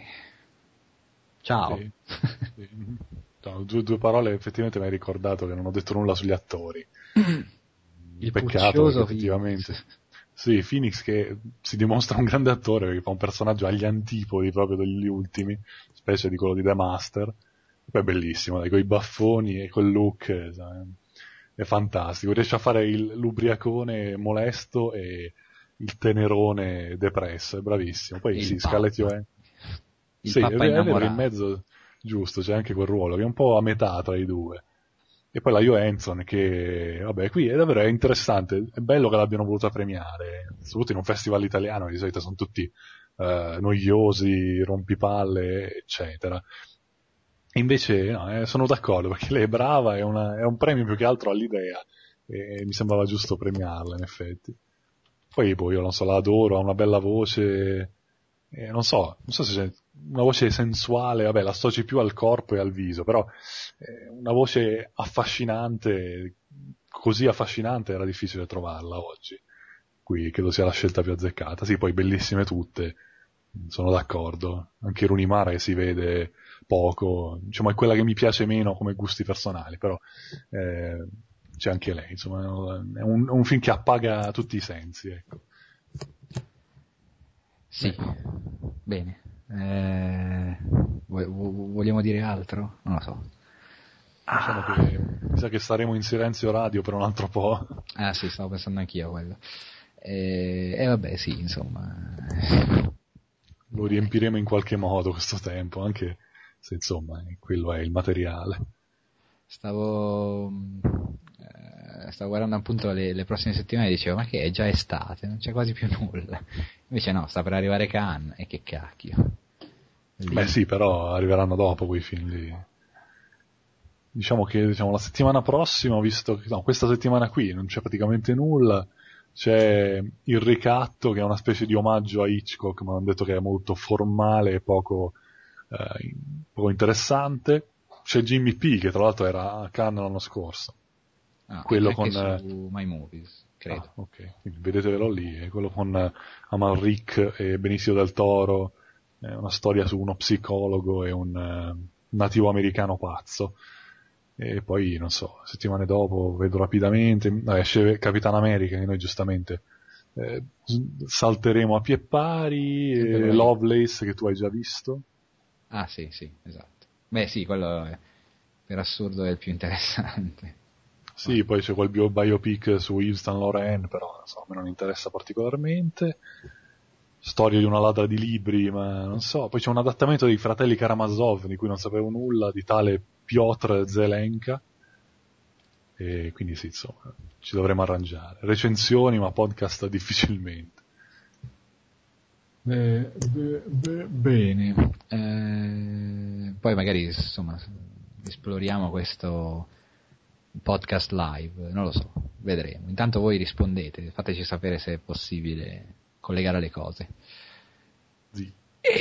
Ciao. Sì, sì. No, due, due parole, effettivamente mi hai ricordato che non ho detto nulla sugli attori. Il peccato, perché effettivamente. Sì, Phoenix che si dimostra un grande attore perché fa un personaggio agli antipodi proprio degli ultimi, specie di quello di The Master. Poi è bellissimo, dai, con i baffoni e quel look, è, è fantastico. Riesce a fare il, l'ubriacone molesto e il tenerone depresso, è bravissimo. Poi il sì, Papa. Scarlett Johansson. Il Sì, Papa è vero, innamorato. in mezzo, giusto, c'è anche quel ruolo che è un po' a metà tra i due. E poi la Johansson che, vabbè, qui è davvero interessante, è bello che l'abbiano voluta premiare, soprattutto in un festival italiano che di solito sono tutti eh, noiosi, rompipalle, eccetera. E invece no, eh, sono d'accordo perché lei è brava, è, una, è un premio più che altro all'idea e mi sembrava giusto premiarla in effetti. Poi boh, io non so, la adoro, ha una bella voce, eh, non so, non so se c'è una voce sensuale, vabbè, la associ più al corpo e al viso, però eh, una voce affascinante, così affascinante era difficile trovarla oggi. Qui credo sia la scelta più azzeccata. Sì, poi bellissime tutte, sono d'accordo. Anche Rooney Mara che si vede poco, diciamo è quella che mi piace meno come gusti personali, però eh, c'è anche lei, insomma, è un, un film che appaga tutti i sensi, ecco. Sì, ecco. Bene. Eh, vogliamo dire altro? Non lo so. Diciamo ah. che mi sa che staremo in silenzio radio per un altro po'. Ah sì, stavo pensando anch'io a quello. E eh, eh, vabbè, sì, insomma. Lo riempiremo in qualche modo questo tempo, anche se insomma quello è il materiale. Stavo eh, stavo guardando appunto le, le prossime settimane e dicevo ma che è già estate, non c'è quasi più nulla. Invece no, sta per arrivare Cannes e che cacchio. Lì. Beh sì, però arriveranno dopo quei film lì. Diciamo che diciamo, la settimana prossima, visto che no, questa settimana qui non c'è praticamente nulla, c'è Il Ricatto che è una specie di omaggio a Hitchcock, ma hanno detto che è molto formale e poco, eh, poco interessante. C'è Jimmy P che tra l'altro era a Cannes l'anno scorso. Ah, quello anche con su My Movies, credo. Ah, ok, quindi vedetevelo lì, è quello con Amalric e Benicio del Toro, è una storia su uno psicologo e un uh, nativo americano pazzo. E poi, non so, settimane dopo vedo rapidamente, no, esce Capitan America che noi giustamente eh, salteremo a pie pari, e Lovelace che tu hai già visto. Ah sì, sì, esatto. Beh sì, quello è, per assurdo è il più interessante. Sì, ah. Poi c'è quel bio- biopic su Yves Saint Laurent, però non so, a me non interessa particolarmente. Storia di una ladra di libri, ma non so. Poi c'è un adattamento dei Fratelli Karamazov, di cui non sapevo nulla, di tale Piotr Zelenka. E quindi sì, insomma, ci dovremo arrangiare. Recensioni, ma podcast difficilmente. Beh, beh, beh, bene. Eh, poi magari, insomma, esploriamo questo podcast live, non lo so, vedremo. Intanto voi rispondete, fateci sapere se è possibile collegare le cose. Sì.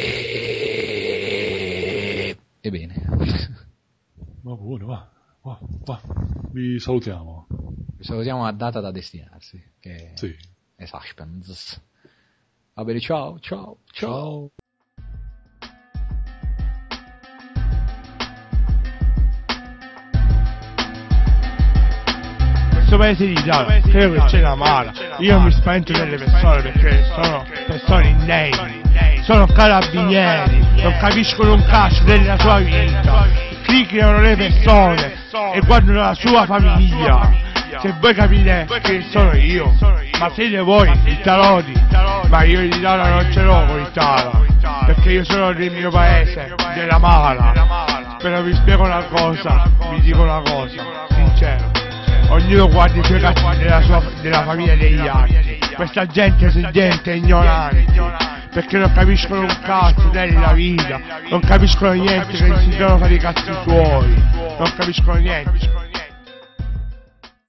E... Ebbene. Va buono, va, va, va. Vi salutiamo. Vi salutiamo a data da destinarsi, che sì. È suspense. Va bene, ciao, ciao, ciao. Ciao. paese d'Italia credo che c'è la mala. Io mi spavento delle persone perché sono persone indegni, sono carabinieri, non capiscono un cazzo della sua vita, criticano le persone e guardano la sua famiglia. Se voi capite che sono io, ma siete voi italodi, ma io l'Italia non ce l'ho con l'Italia, perché io sono del mio paese, della mala. Però vi spiego una cosa, vi dico una cosa, sincero, ognuno guarda i suoi cazzi della, sua, della famiglia degli altri. Questa gente è gente ignorante, perché non capiscono un cazzo della vita, non capiscono niente, che si devono fare i cazzi suoi, non capiscono niente.